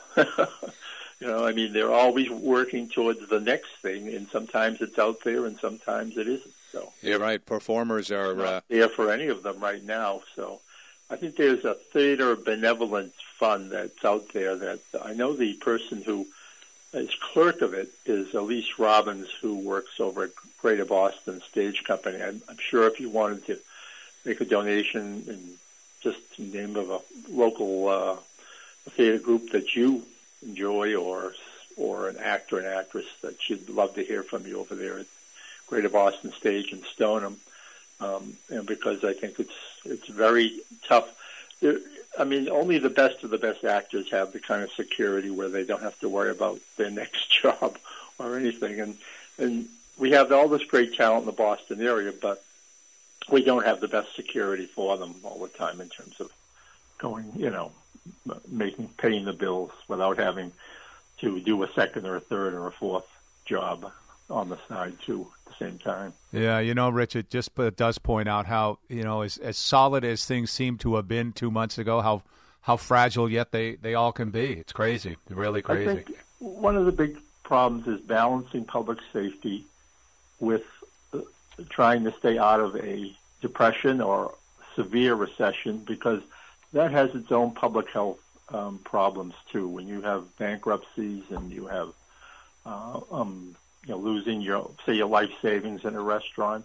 You know, I mean, they're always working towards the next thing, and sometimes it's out there, and sometimes it isn't. So you're right. Performers are not uh... there for any of them right now. So I think there's a theater benevolence fund that's out there. That I know the person who is clerk of it is Elise Robbins, who works over at Greater Boston Stage Company. I'm, I'm sure if you wanted to make a donation and just the name of a local uh, theater group that you enjoy, or or an actor and actress that she'd love to hear from you over there at Greater Boston Stage in Stoneham, um, and because I think it's it's very tough. There, I mean, only the best of the best actors have the kind of security where they don't have to worry about their next job or anything, and and we have all this great talent in the Boston area, but we don't have the best security for them all the time in terms of going, you know, making, paying the bills without having to do a second or a third or a fourth job on the side too at the same time. Yeah, you know, Rich, it just it does point out how, you know, as, as solid as things seem to have been two months ago, how how fragile yet they, they all can be. It's crazy, really crazy. I think one of the big problems is balancing public safety with uh, trying to stay out of a depression or severe recession, because that has its own public health um, problems too. When you have bankruptcies and you have uh, um, you know, losing your, say, your life savings in a restaurant,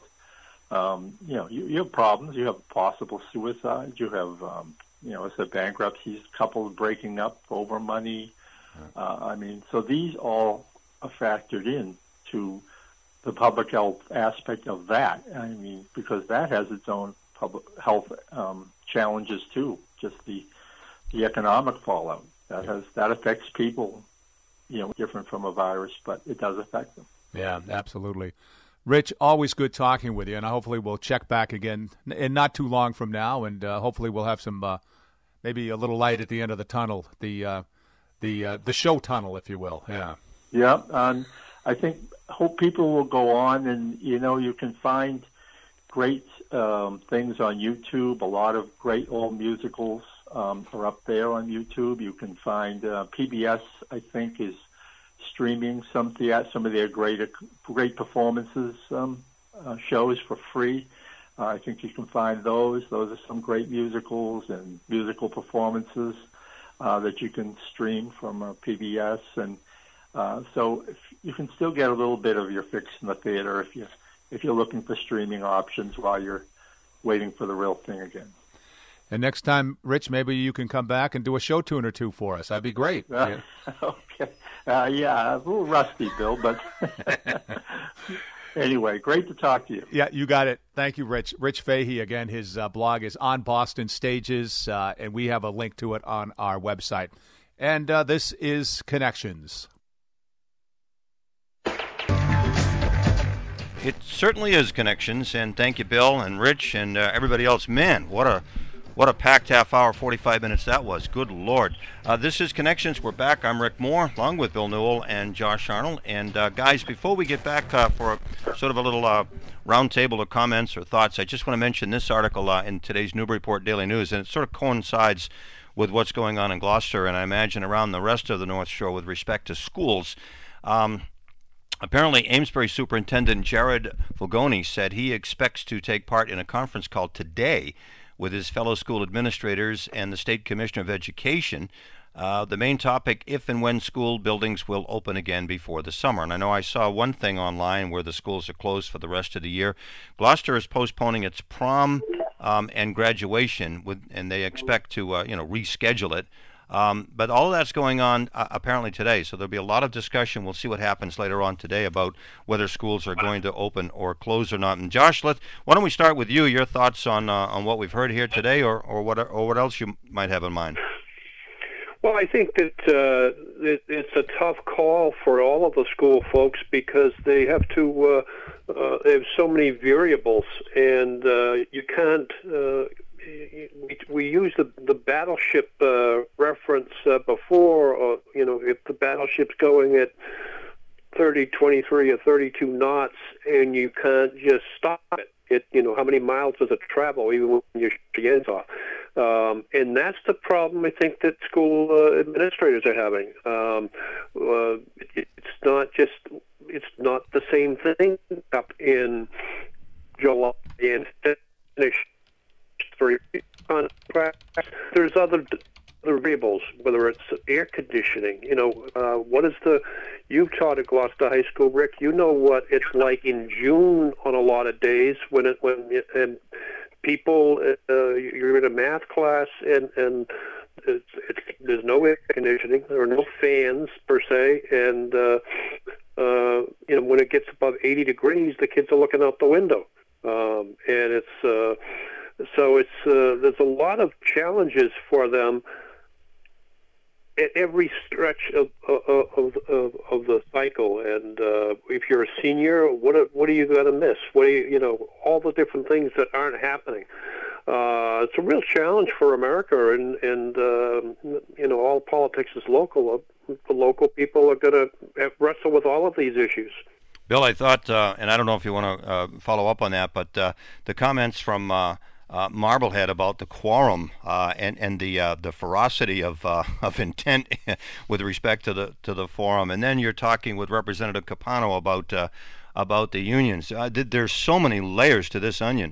um, you know, you, you have problems. You have possible suicide. You have, um, you know, it's a bankruptcies, couples breaking up over money. Uh, I mean, so these all are factored in to the public health aspect of that. I mean, because that has its own public health um, challenges too. Just the the economic fallout that has that affects people, you know, different from a virus, but it does affect them. Yeah, absolutely. Rich, always good talking with you, and hopefully we'll check back again in not too long from now, and uh, hopefully we'll have some uh, maybe a little light at the end of the tunnel, the uh, the uh, the show tunnel, if you will. Yeah. Yeah, um, I think hope people will go on, and you know, you can find great um, things on YouTube. A lot of great old musicals um, are up there on YouTube. You can find uh, P B S, I think, is streaming some the, some of their great great performances um, uh, shows for free. Uh, I think you can find those. Those are some great musicals and musical performances uh, that you can stream from uh, P B S. And uh, so if you can still get a little bit of your fix in the theater if you if you're looking for streaming options while you're waiting for the real thing again. And next time, Rich, maybe you can come back and do a show tune or two for us. That'd be great. Uh, yeah. Okay. Uh, yeah, a little rusty, Bill, but anyway, great to talk to you. Yeah, you got it. Thank you, Rich. Rich Fahey, again, his uh, blog is On Boston Stages, uh, and we have a link to it on our website. And uh, this is Connections. It certainly is Connections, and thank you, Bill and Rich and uh, everybody else. Man, what a what a packed half hour, forty-five minutes that was. Good Lord. Uh, this is Connections. We're back. I'm Rick Moore, along with Bill Newell and Josh Arnold. And, uh, guys, before we get back uh, for a, sort of a little uh, roundtable of comments or thoughts, I just want to mention this article uh, in today's Newburyport Daily News, and it sort of coincides with what's going on in Gloucester and I imagine around the rest of the North Shore with respect to schools. Um, Apparently, Amesbury Superintendent Jared Fulgoni said he expects to take part in a conference call today with his fellow school administrators and the State Commissioner of Education. Uh, the main topic, if and when school buildings will open again before the summer. And I know I saw one thing online where the schools are closed for the rest of the year. Gloucester is postponing its prom um, and graduation, with, and they expect to uh, you know, reschedule it. Um, but all of that's going on uh, apparently today, so there'll be a lot of discussion. We'll see what happens later on today about whether schools are going to open or close or not. And Josh, let why don't we start with you? Your thoughts on uh, on what we've heard here today, or or what or what else you might have in mind? Well, I think that uh, it, it's a tough call for all of the school folks because they have to uh, uh, they have so many variables, and uh, you can't. Uh, We, we used the, the battleship uh, reference uh, before. Uh, you know, if the battleship's going at thirty, twenty-three, or thirty-two knots, and you can't just stop it. It, you know, how many miles does it travel, even when you shut the engines off? Um, and that's the problem I think that school uh, administrators are having. Um, uh, it, it's not just, it's not the same thing up in July and finish. Three contracts. There's other other variables, whether it's air conditioning. You know, uh, what is the? You've taught at Gloucester High School, Rick. You know what it's like in June on a lot of days when it when and people uh, you're in a math class and and it's, it's, there's no air conditioning. There are no fans per se, and uh, uh, you know when it gets above eighty degrees, the kids are looking out the window, um, and it's. Uh, So it's uh, there's a lot of challenges for them at every stretch of of of, of the cycle. And uh, if you're a senior, what are, what are you going to miss? What do you you know all the different things that aren't happening. uh, it's a real challenge for America, and and uh, you know, all politics is local. The local people are going to wrestle with all of these issues. Bill, I thought, uh, and I don't know if you want to uh, follow up on that, but uh, the comments from uh, uh, Marblehead about the quorum uh, and and the uh, the ferocity of uh, of intent with respect to the to the forum, and then you're talking with Representative Capano about uh, about the unions. Uh, there's so many layers to this onion.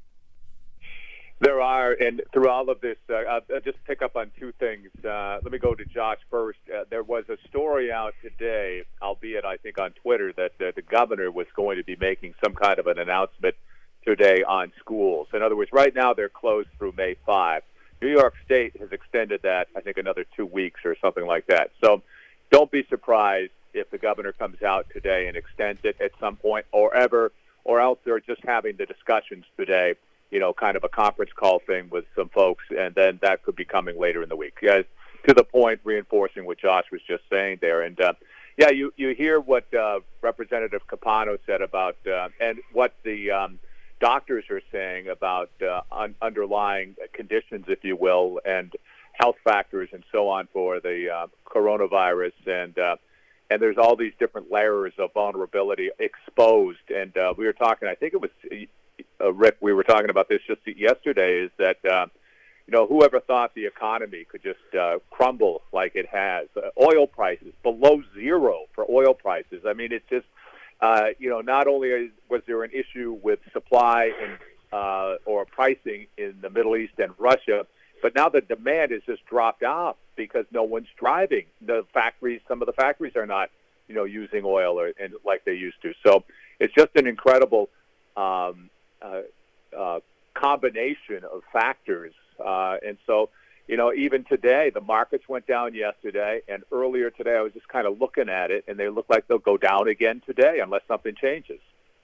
There are, and through all of this, uh, I'll just pick up on two things. Uh, let me go to Josh first. Uh, there was a story out today, albeit I think on Twitter, that uh, the governor was going to be making some kind of an announcement today on schools. In other words, right now they're closed through May fifth. New York State has extended that, I think, another two weeks or something like that. So don't be surprised if the governor comes out today and extends it at some point or ever, or else they're just having the discussions today, you know, kind of a conference call thing with some folks, and then that could be coming later in the week. Yeah, to the point, reinforcing what Josh was just saying there. And, uh, yeah, you, you hear what uh, Representative Capano said about, uh, and what the um, doctors are saying about uh, un- underlying conditions, if you will, and health factors and so on for the uh, coronavirus. And, uh, and there's all these different layers of vulnerability exposed. And uh, we were talking, I think it was... Uh, Rick, we were talking about this just yesterday, is that, uh, you know, whoever thought the economy could just uh, crumble like it has. Uh, oil prices below zero for oil prices. I mean, it's just, uh, you know, not only is, was there an issue with supply and uh, or pricing in the Middle East and Russia, but now the demand has just dropped off because no one's driving. The factories, some of the factories are not, you know, using oil or, and like they used to. So it's just an incredible um, Uh, uh, combination of factors. Uh, and so, you know, even today, the markets went down yesterday, and earlier today I was just kind of looking at it, and they look like they'll go down again today unless something changes.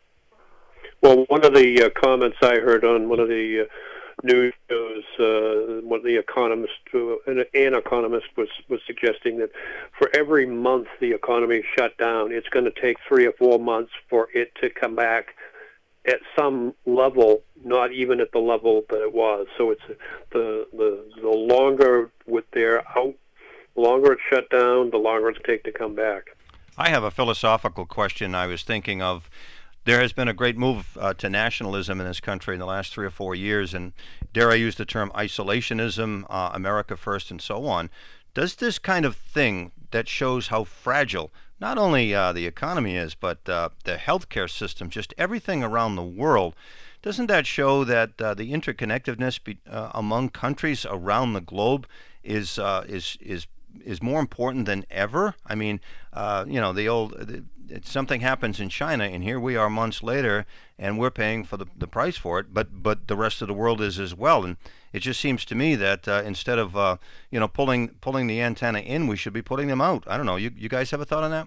Well, one of the uh, comments I heard on one of the uh, news shows, uh, one of the economist, uh, an, an economist was, was suggesting that for every month the economy shut down, it's going to take three or four months for it to come back at some level, not even at the level that it was. So it's the the the longer with their out, the longer it's shut down, the longer it's take to come back. I have a philosophical question. I was thinking of, there has been a great move uh, to nationalism in this country in the last three or four years, and dare I use the term isolationism, uh, America first, and so on. Does this kind of thing that shows how fragile not only uh, the economy is, but uh, the healthcare system, just everything around the world, doesn't that show that uh, the interconnectedness be, uh, among countries around the globe is uh, is is is more important than ever? I mean, uh, you know, the old the, something happens in China, and here we are months later, and we're paying for the, the price for it, but but the rest of the world is as well. And it just seems to me that uh, instead of uh, you know pulling pulling the antenna in, we should be putting them out. I don't know. You you guys have a thought on that?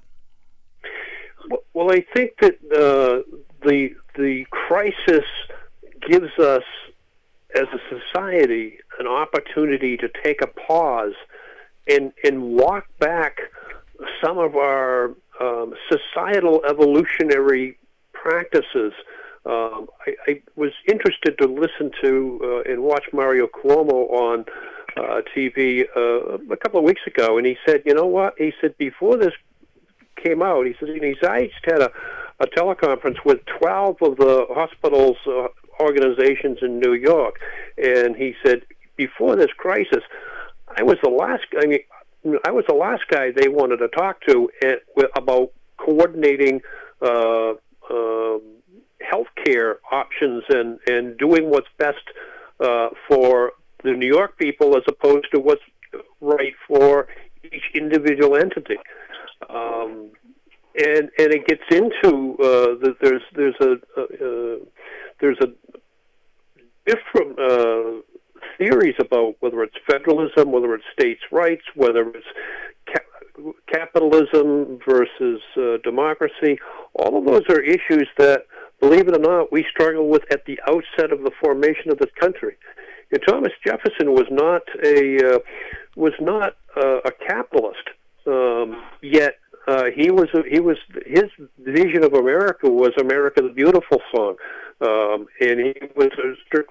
Well, I think that uh, the the crisis gives us, as a society, an opportunity to take a pause and and walk back some of our um, societal evolutionary practices. Um, I, I was interested to listen to uh, and watch Mario Cuomo on uh, T V uh, a couple of weeks ago, and he said, you know what? He said, before this came out, he said, he's I just had a, a teleconference with twelve of the hospitals uh, organizations in New York, and he said, before this crisis, I was the last. I mean, I was the last guy they wanted to talk to at, about coordinating uh, um, healthcare options and, and doing what's best uh, for the New York people as opposed to what's right for each individual entity. Um, and and it gets into uh, that there's there's a uh, there's a different uh, theories about whether it's federalism, whether it's states' rights, whether it's ca- capitalism versus uh, democracy. All of those are issues that, believe it or not, we struggle with at the outset of the formation of this country. And Thomas Jefferson was not a uh, was not uh, a capitalist, um, yet uh, he was a, he was his vision of America was America the Beautiful song, um, and he was a strictly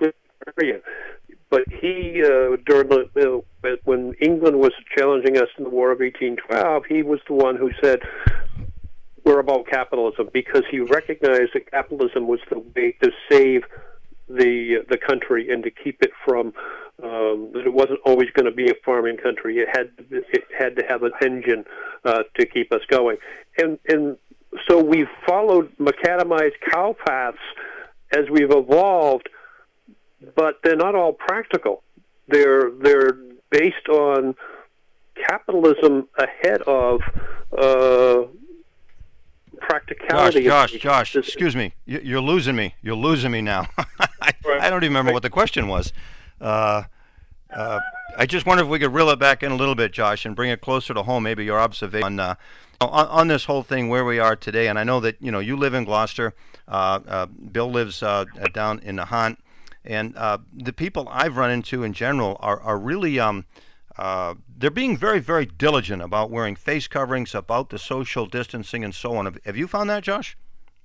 agrarian. But he, uh, during the, you know, when England was challenging us in the War of eighteen twelve, he was the one who said, we're about capitalism, because he recognized that capitalism was the way to save the the country and to keep it from, um, that it wasn't always going to be a farming country. It had it had to have an engine uh, to keep us going. And, and so we've followed macadamized cow paths as we've evolved, but they're not all practical. They're they're based on capitalism ahead of uh, practicality. Josh, Josh, Josh, excuse me. You're losing me. You're losing me now. I, I don't even remember what the question was. Uh, uh, I just wonder if we could reel it back in a little bit, Josh, and bring it closer to home. Maybe your observation on, uh, on on this whole thing, where we are today. And I know that you know you live in Gloucester. Uh, uh, Bill lives uh, down in Nahant. And uh, the people I've run into in general are, are really, um, uh, they're being very, very diligent about wearing face coverings, about the social distancing and so on. Have, have you found that, Josh?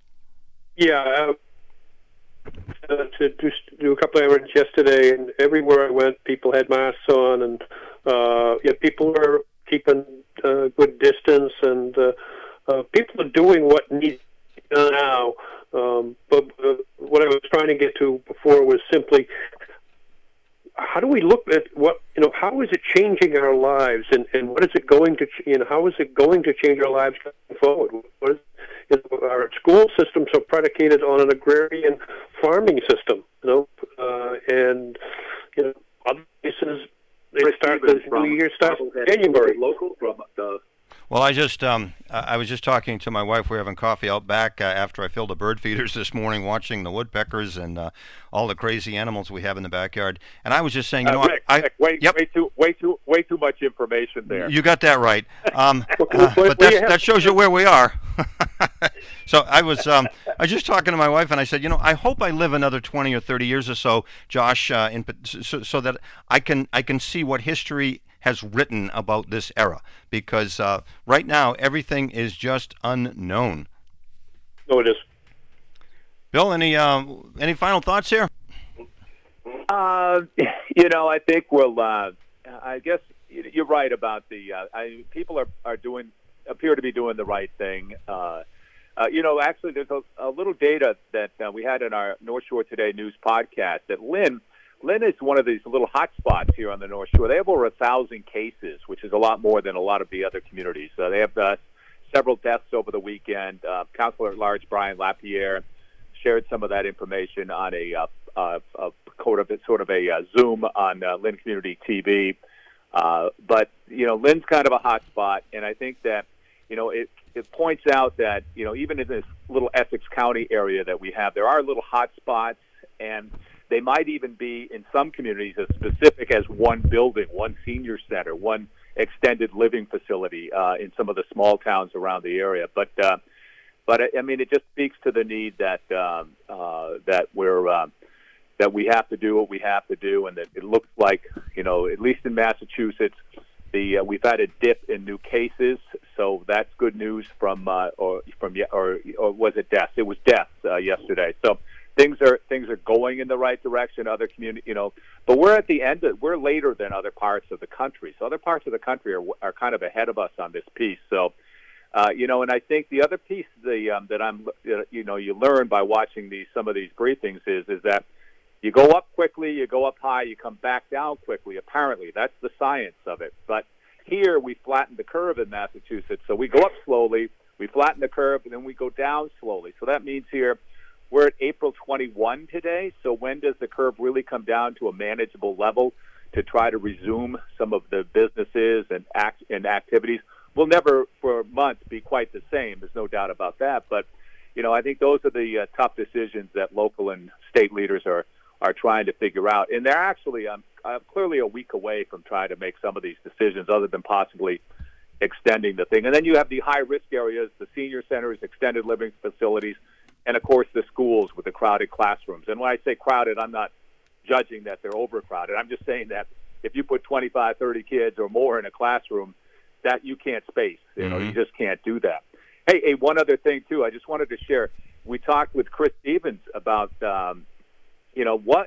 Yeah. Uh, to do, do a couple of errands yesterday, and everywhere I went, people had masks on, and uh, yeah, people are keeping uh, good distance, and uh, uh, people are doing what needs to be done now. Um, but uh, what I was trying to get to before was simply, how do we look at what, you know, how is it changing our lives, and, and what is it going to, you know, how is it going to change our lives going forward? What is, you know, our school systems are predicated on an agrarian farming system, you know, uh, and, you know, other places, they start, the new year starts in January. Local from the Well, I just um, I was just talking to my wife. We were having coffee out back uh, after I filled the bird feeders this morning, watching the woodpeckers and uh, all the crazy animals we have in the backyard. And I was just saying, you know, uh, Rick, I, Rick, way, yep. way too, way too, way too much information there. You got that right. Um, uh, but that's, that shows you where we are. So I was um, I was just talking to my wife, and I said, you know, I hope I live another twenty or thirty years or so, Josh, uh, in, so, so that I can I can see what history has written about this era, because uh, right now everything is just unknown. No, it is. Bill, any uh, any final thoughts here? Uh, you know, I think we'll. Uh, I guess you're right about the. Uh, I, people are are doing appear to be doing the right thing. Uh, uh, you know, actually, there's a, a little data that uh, we had in our North Shore Today News podcast that Lynn. Lynn is one of these little hot spots here on the North Shore. They have over a thousand cases, which is a lot more than a lot of the other communities. Uh, they have uh, several deaths over the weekend. Uh, Councilor at Large Brian Lapierre shared some of that information on a, uh, uh, a sort of, sort of a uh, Zoom on uh, Lynn Community T V. Uh, but, you know, Lynn's kind of a hot spot, and I think that, you know, it, it points out that, you know, even in this little Essex County area that we have, there are little hot spots, and they might even be, in some communities, as specific as one building, one senior center, one extended living facility uh, in some of the small towns around the area. But, uh, but I mean, it just speaks to the need that um, uh, that we're uh, that we have to do what we have to do, and that it looks like, you know, at least in Massachusetts, the uh, we've had a dip in new cases, so that's good news from uh, or from or, or was it deaths? It was deaths uh, yesterday. So. Things are things are going in the right direction. Other community, you know, but we're at the end. Of, we're later than other parts of the country. So other parts of the country are are kind of ahead of us on this piece. So, uh, you know, and I think the other piece the um, that I'm, you know, you learn by watching these some of these briefings is is that you go up quickly, you go up high, you come back down quickly. Apparently, that's the science of it. But here we flatten the curve in Massachusetts. So we go up slowly, we flatten the curve, and then we go down slowly. So that means here. We're at April twenty-first today, so when does the curve really come down to a manageable level to try to resume some of the businesses and act and activities? We'll never, for months, be quite the same. There's no doubt about that. But, you know, I think those are the uh, tough decisions that local and state leaders are, are trying to figure out. And they're actually um, uh, clearly a week away from trying to make some of these decisions, other than possibly extending the thing. And then you have the high-risk areas, the senior centers, extended living facilities, and, of course, the schools with the crowded classrooms. And when I say crowded, I'm not judging that they're overcrowded. I'm just saying that if you put twenty-five, thirty kids or more in a classroom, that you can't space. You know, mm-hmm. You just can't do that. Hey, hey, one other thing, too, I just wanted to share. We talked with Chris Stevens about, um, you know, what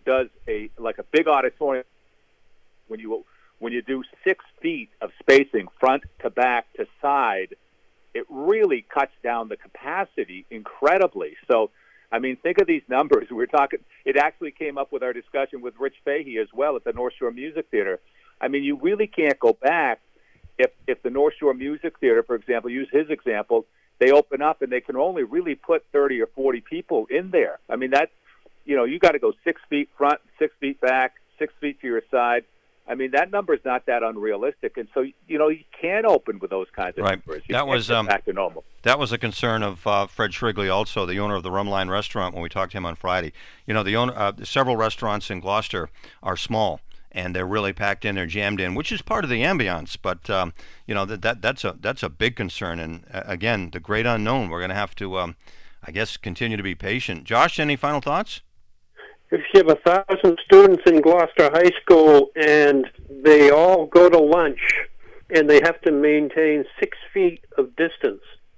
does a like a big auditorium, when you when you do six feet of spacing front to back to side, it really cuts down the capacity incredibly. So, I mean, think of these numbers. We're talking. It actually came up with our discussion with Rich Fahey as well at the North Shore Music Theater. I mean, you really can't go back if if the North Shore Music Theater, for example, use his example. They open up and they can only really put thirty or forty people in there. I mean, that's, you know, you got to go six feet front, six feet back, six feet to your side. I mean, that number is not that unrealistic, and so, you know, you can't open with those kinds of right. numbers. You that can't was get um, back to normal. That was a concern of uh, Fred Shrigley, also the owner of the Rumline Restaurant, when we talked to him on Friday. You know, the owner, uh, several restaurants in Gloucester are small, and they're really packed in, they're jammed in, which is part of the ambiance. But um, you know, that, that that's a that's a big concern. And uh, again, the great unknown. We're going to have to, um, I guess, continue to be patient. Josh, any final thoughts? If you have a thousand students in Gloucester High School and they all go to lunch and they have to maintain six feet of distance,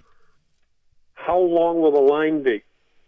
how long will the line be?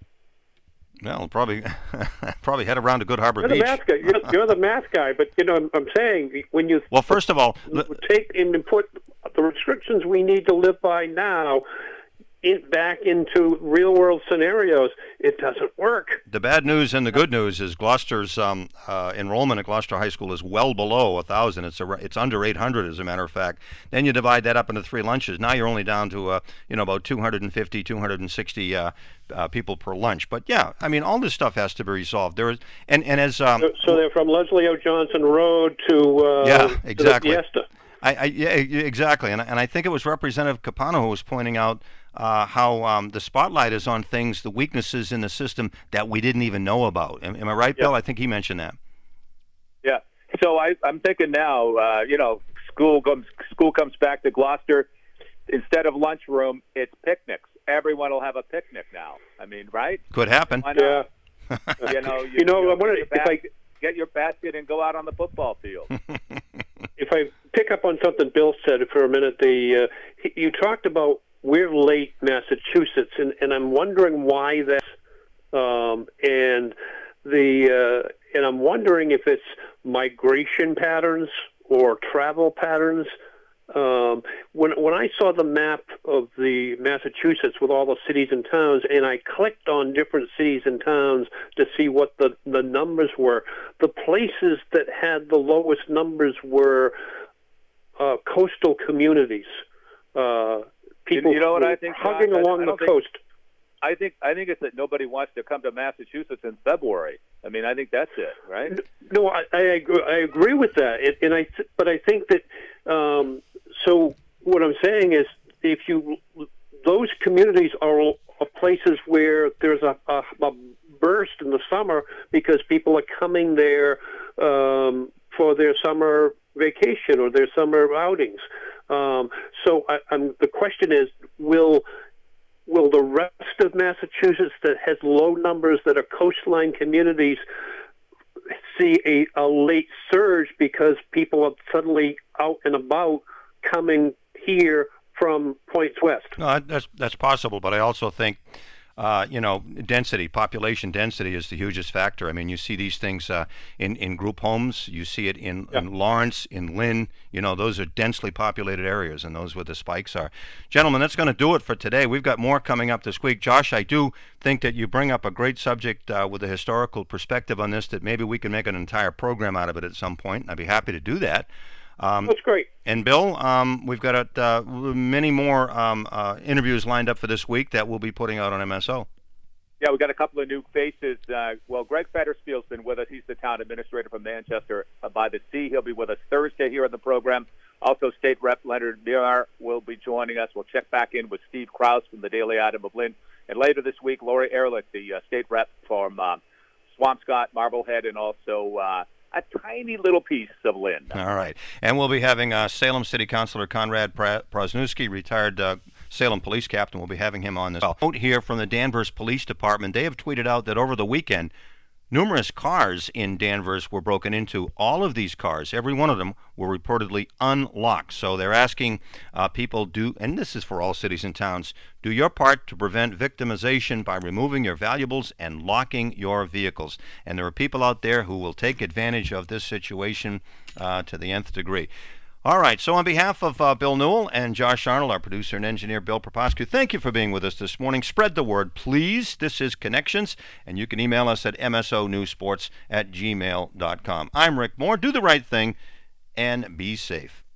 Well, probably probably head around to Good Harbor you're Beach. The math guy. You're, you're the math guy, but you know I'm, I'm saying when you well, first of all, take and put the restrictions we need to live by now in, back into real world scenarios, it doesn't work. The bad news and the good news is Gloucester's um, uh, enrollment at Gloucester High School is well below a thousand. It's a, it's under eight hundred, as a matter of fact. Then you divide that up into three lunches. Now you're only down to uh, you know about two hundred fifty, two hundred sixty uh, uh, people per lunch. But yeah, I mean, all this stuff has to be resolved. There is, and and as um, so, so they're from Leslie O. Johnson Road to uh, yeah, exactly. To the Fiesta. I, I yeah, exactly, and and I think it was Representative Capano who was pointing out uh, how um, the spotlight is on things, the weaknesses in the system that we didn't even know about. Am, am I right, yeah. Bill? I think he mentioned that. Yeah. So I, I'm thinking now, uh, you know, school comes school comes back to Gloucester. Instead of lunchroom, it's picnics. Everyone will have a picnic now. I mean, right? Could happen. Yeah. you know, you, you know, you I wonder if I get your basket and go out on the football field. If I pick up on something Bill said for a minute, the uh, you talked about we're late Massachusetts, and, and I'm wondering why that's um, and the uh, and I'm wondering if it's migration patterns or travel patterns. Um, when when I saw the map of the Massachusetts with all the cities and towns, and I clicked on different cities and towns to see what the, the numbers were, the places that had the lowest numbers were uh, coastal communities. Uh, people you know what I think, hugging Josh? along I, I the think, coast. I think I think it's that nobody wants to come to Massachusetts in February. I mean, I think that's it, right? No, I, I agree. I agree with that, it, and I. Th- but I think that. Um, so what I'm saying is, if you those communities are, are places where there's a, a, a burst in the summer because people are coming there um, for their summer vacation or their summer outings. Um, so I, I'm, the question is, will will the rest of Massachusetts that has low numbers that are coastline communities see a, a late surge because people are suddenly out and about coming here from points west? No, that's that's possible, but I also think, uh, you know, density, population density is the hugest factor. I mean, you see these things uh, in in group homes. You see it in, yeah. in Lawrence, in Lynn. You know, those are densely populated areas, and those where the spikes are. Gentlemen, that's going to do it for today. We've got more coming up this week. Josh, I do think that you bring up a great subject uh, with a historical perspective on this, that maybe we can make an entire program out of it at some point. I'd be happy to do that. Um, That's great. And Bill, um, we've got uh, many more um, uh, interviews lined up for this week that we'll be putting out on M S O. Yeah, we've got a couple of new faces. Uh, well, Greg Fettersfield's been with us. He's the town administrator from Manchester uh, by the Sea. He'll be with us Thursday here on the program. Also, State Rep Leonard Meyer will be joining us. We'll check back in with Steve Krause from the Daily Item of Lynn. And later this week, Lori Ehrlich, the uh, state rep from uh, Swampscott, Marblehead, and also uh, a tiny little piece of Lynn. All right. And we'll be having uh, Salem City Councilor Conrad Prosnewski, retired uh, Salem police captain. We'll be having him on this. Note here from the Danvers Police Department. They have tweeted out that over the weekend, Numerous cars in Danvers were broken into. All of these cars, every one of them, were reportedly unlocked. So they're asking uh, people do, and this is for all cities and towns, do your part to prevent victimization by removing your valuables and locking your vehicles. And there are people out there who will take advantage of this situation uh, to the nth degree. All right, so on behalf of uh, Bill Newell and Josh Arnold, our producer and engineer Bill Proposcu, thank you for being with us this morning. Spread the word, please. This is Connections, and you can email us at m s o news sports at gmail dot com. I'm Rick Moore. Do the right thing and be safe.